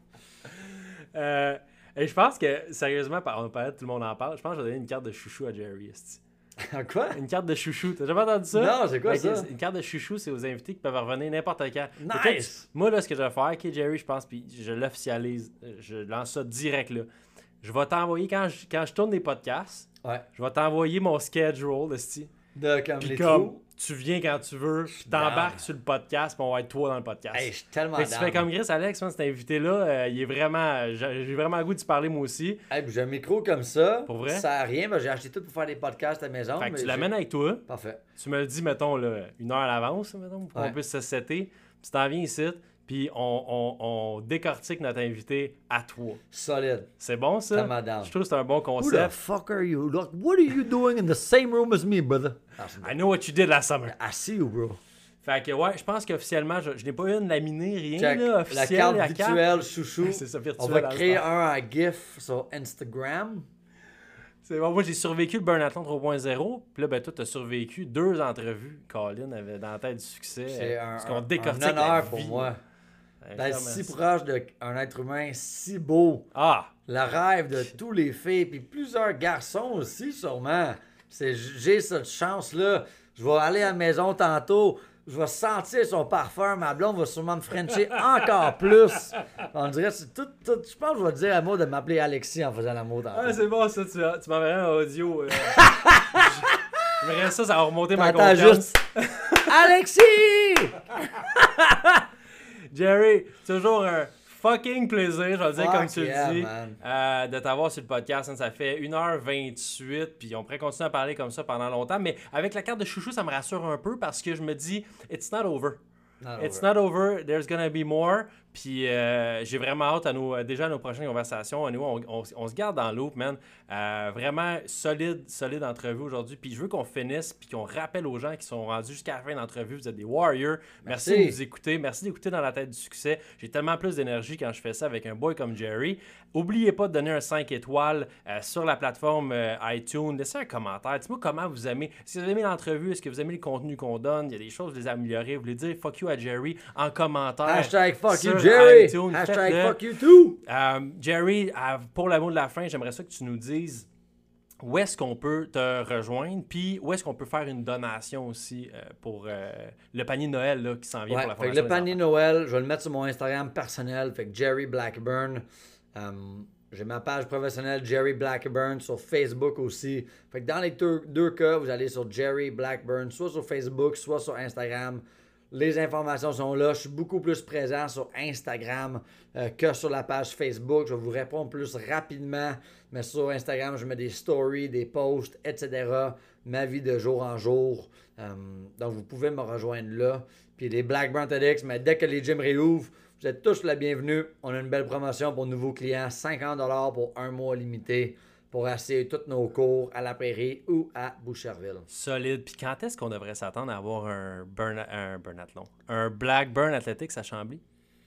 euh, et je pense que, sérieusement, on parlait de tout le monde en parle, je pense que je vais donner une carte de chouchou à Jerry. Quoi? Une carte de chouchou. T'as jamais entendu ça? Non, c'est quoi okay, ça? Une carte de chouchou, c'est aux invités qui peuvent revenir n'importe quand. Nice! Moi, là, ce que je vais faire, OK, Jerry, je pense, puis je l'officialise, je lance ça direct, là. Je vais t'envoyer, quand je, quand je tourne des podcasts, ouais. je vais t'envoyer mon schedule, de style. De comme puis les comme, trous. Tu viens quand tu veux, tu t'embarques sur le podcast, puis on va être toi dans le podcast. Hey, je suis tellement down. Tu fais comme Chris, Alex, moi, cet invité-là, euh, il est vraiment... J'ai, j'ai vraiment le goût de parler, moi aussi. Hey, j'ai un micro comme ça. Pour vrai? Ça sert à rien, mais j'ai acheté tout pour faire des podcasts à la maison. Fait que mais tu l'amènes avec toi. Parfait. Tu me le dis, mettons, là, une heure à l'avance, mettons, pour ouais. qu'on puisse se setter. Tu t'en viens ici, puis on, on, on décortique notre invité à toi. Solide. C'est bon, ça? Ça madame. Je trouve que c'est un bon concept. Who the fuck are you? Look, what are you doing in the same room as me, brother? I know what you did last summer. I see you, bro. Fait que, ouais, je pense qu'officiellement, je, je n'ai pas eu une laminée, rien, Check. là, officiel. La carte virtuelle, carte. Chouchou. C'est ça, virtuel. On va créer un à GIF sur Instagram. C'est bon. Moi, j'ai survécu le Burnathon trois point zéro. Puis là, ben, toi, t'as survécu deux entrevues. Colin avait dans la tête du succès. C'est un, parce qu'on un, décortique un honneur la pour vie. moi. D'être si proche d'un être humain si beau. Ah! Le rêve de tous les filles, puis plusieurs garçons aussi, sûrement. C'est, j'ai cette chance-là. Je vais aller à la maison tantôt. Je vais sentir son parfum. Ma blonde va sûrement me frencher encore plus. On dirait, c'est tout, tout. Je pense que je vais dire à moi de m'appeler Alexis en faisant l'amour tantôt. Ah, c'est bon, ça. Tu, tu m'enverrais un audio. Euh... J'aimerais ça, ça va remonter ma confiance. Juste... Alexis! Jerry, toujours un fucking plaisir, je vais le dire comme tu yeah, le dis, euh, de t'avoir sur le podcast. Ça fait une heure vingt-huit, puis on pourrait continuer à parler comme ça pendant longtemps. Mais avec la carte de chouchou, ça me rassure un peu parce que je me dis, it's not over. Not it's over. not over, there's gonna be more. Puis euh, j'ai vraiment hâte à nos, déjà à nos prochaines conversations. Nous, on, on, on se garde dans l'eau, man. Euh, vraiment solide, solide entrevue aujourd'hui. Puis je veux qu'on finisse, puis qu'on rappelle aux gens qui sont rendus jusqu'à la fin de l'entrevue. Vous êtes des warriors. Merci, Merci de nous écouter. Merci d'écouter Dans la tête du succès. J'ai tellement plus d'énergie quand je fais ça avec un boy comme Jerry. N'oubliez pas de donner un cinq étoiles euh, sur la plateforme euh, iTunes. Laissez un commentaire. Dites-moi comment vous aimez. Est-ce que vous aimez l'entrevue? Est-ce que vous aimez le contenu qu'on donne? Il y a des choses, vous les améliorez. Vous voulez dire fuck you à Jerry en commentaire. Hashtag fuck you Jerry. iTunes. Hashtag fuck you too. Euh, Jerry, euh, pour l'amour de la fin, j'aimerais ça que tu nous dises où est-ce qu'on peut te rejoindre, puis où est-ce qu'on peut faire une donation aussi euh, pour euh, le panier de Noël là, qui s'en vient ouais, pour la fait Fondation que le panier de Noël, je vais le mettre sur mon Instagram personnel, fait que Jerry Blackburn. Um, j'ai ma page professionnelle Jerry Blackburn sur Facebook aussi. Fait que dans les deux, deux cas, vous allez sur Jerry Blackburn, soit sur Facebook, soit sur Instagram. Les informations sont là. Je suis beaucoup plus présent sur Instagram euh, que sur la page Facebook. Je vais vous répondre plus rapidement. Mais sur Instagram, je mets des stories, des posts, et cetera. Ma vie de jour en jour. Euh, donc, vous pouvez me rejoindre là. Puis les Blackburn TEDx, mais dès que les gyms réouvrent, vous êtes tous la bienvenue. On a une belle promotion pour nouveaux clients. cinquante dollars pour un mois limité pour essayer tous nos cours à la Prairie ou à Boucherville. Solide. Puis quand est-ce qu'on devrait s'attendre à avoir un burn, un burnathlon? Un Blackburn Athletics à Chambly?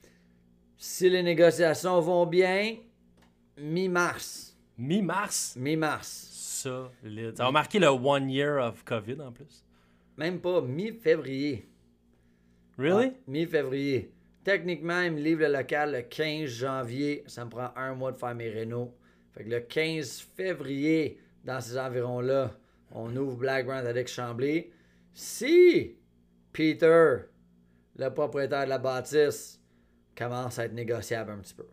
Si les négociations vont bien, mi-mars. Mi-mars? Mi-mars. Solide. Ça va marquer le one year of COVID en plus? Même pas, mi-février. Really? Ah, mi-février. Techniquement, ils me livrent le local le quinze janvier. Ça me prend un mois de faire mes rénaux. Fait que le quinze février, dans ces environs-là, on ouvre Blackburn avec Chambly. Si Peter, le propriétaire de la bâtisse, commence à être négociable un petit peu.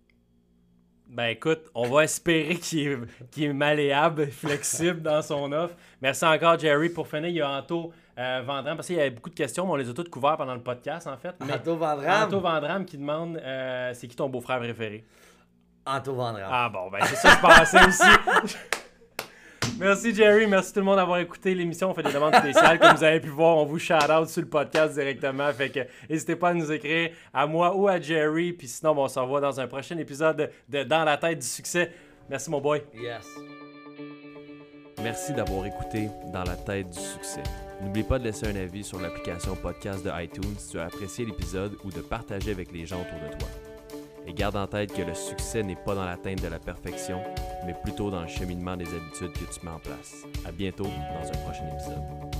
Ben écoute, on va espérer qu'il est, qu'il est malléable, flexible dans son offre. Merci encore, Jerry. Pour finir, il y a Anto euh, Vandram, parce qu'il y avait beaucoup de questions, mais on les a toutes couvertes pendant le podcast, en fait. Mais Anto Vandram? Anto Vandram qui demande euh, c'est qui ton beau-frère préféré? Anto Vandram. Ah bon, ben c'est ça que je pensais aussi. Merci Jerry, merci tout le monde d'avoir écouté l'émission. On fait des demandes spéciales. Comme vous avez pu voir, on vous shout-out sur le podcast directement. Fait que n'hésitez pas à nous écrire à moi ou à Jerry. Puis sinon, on se revoit dans un prochain épisode de Dans la tête du succès. Merci mon boy. Yes. Merci d'avoir écouté Dans la tête du succès. N'oublie pas de laisser un avis sur l'application podcast de iTunes si tu as apprécié l'épisode ou de partager avec les gens autour de toi. Et garde en tête que le succès n'est pas dans l'atteinte de la perfection, mais plutôt dans le cheminement des habitudes que tu mets en place. À bientôt dans un prochain épisode.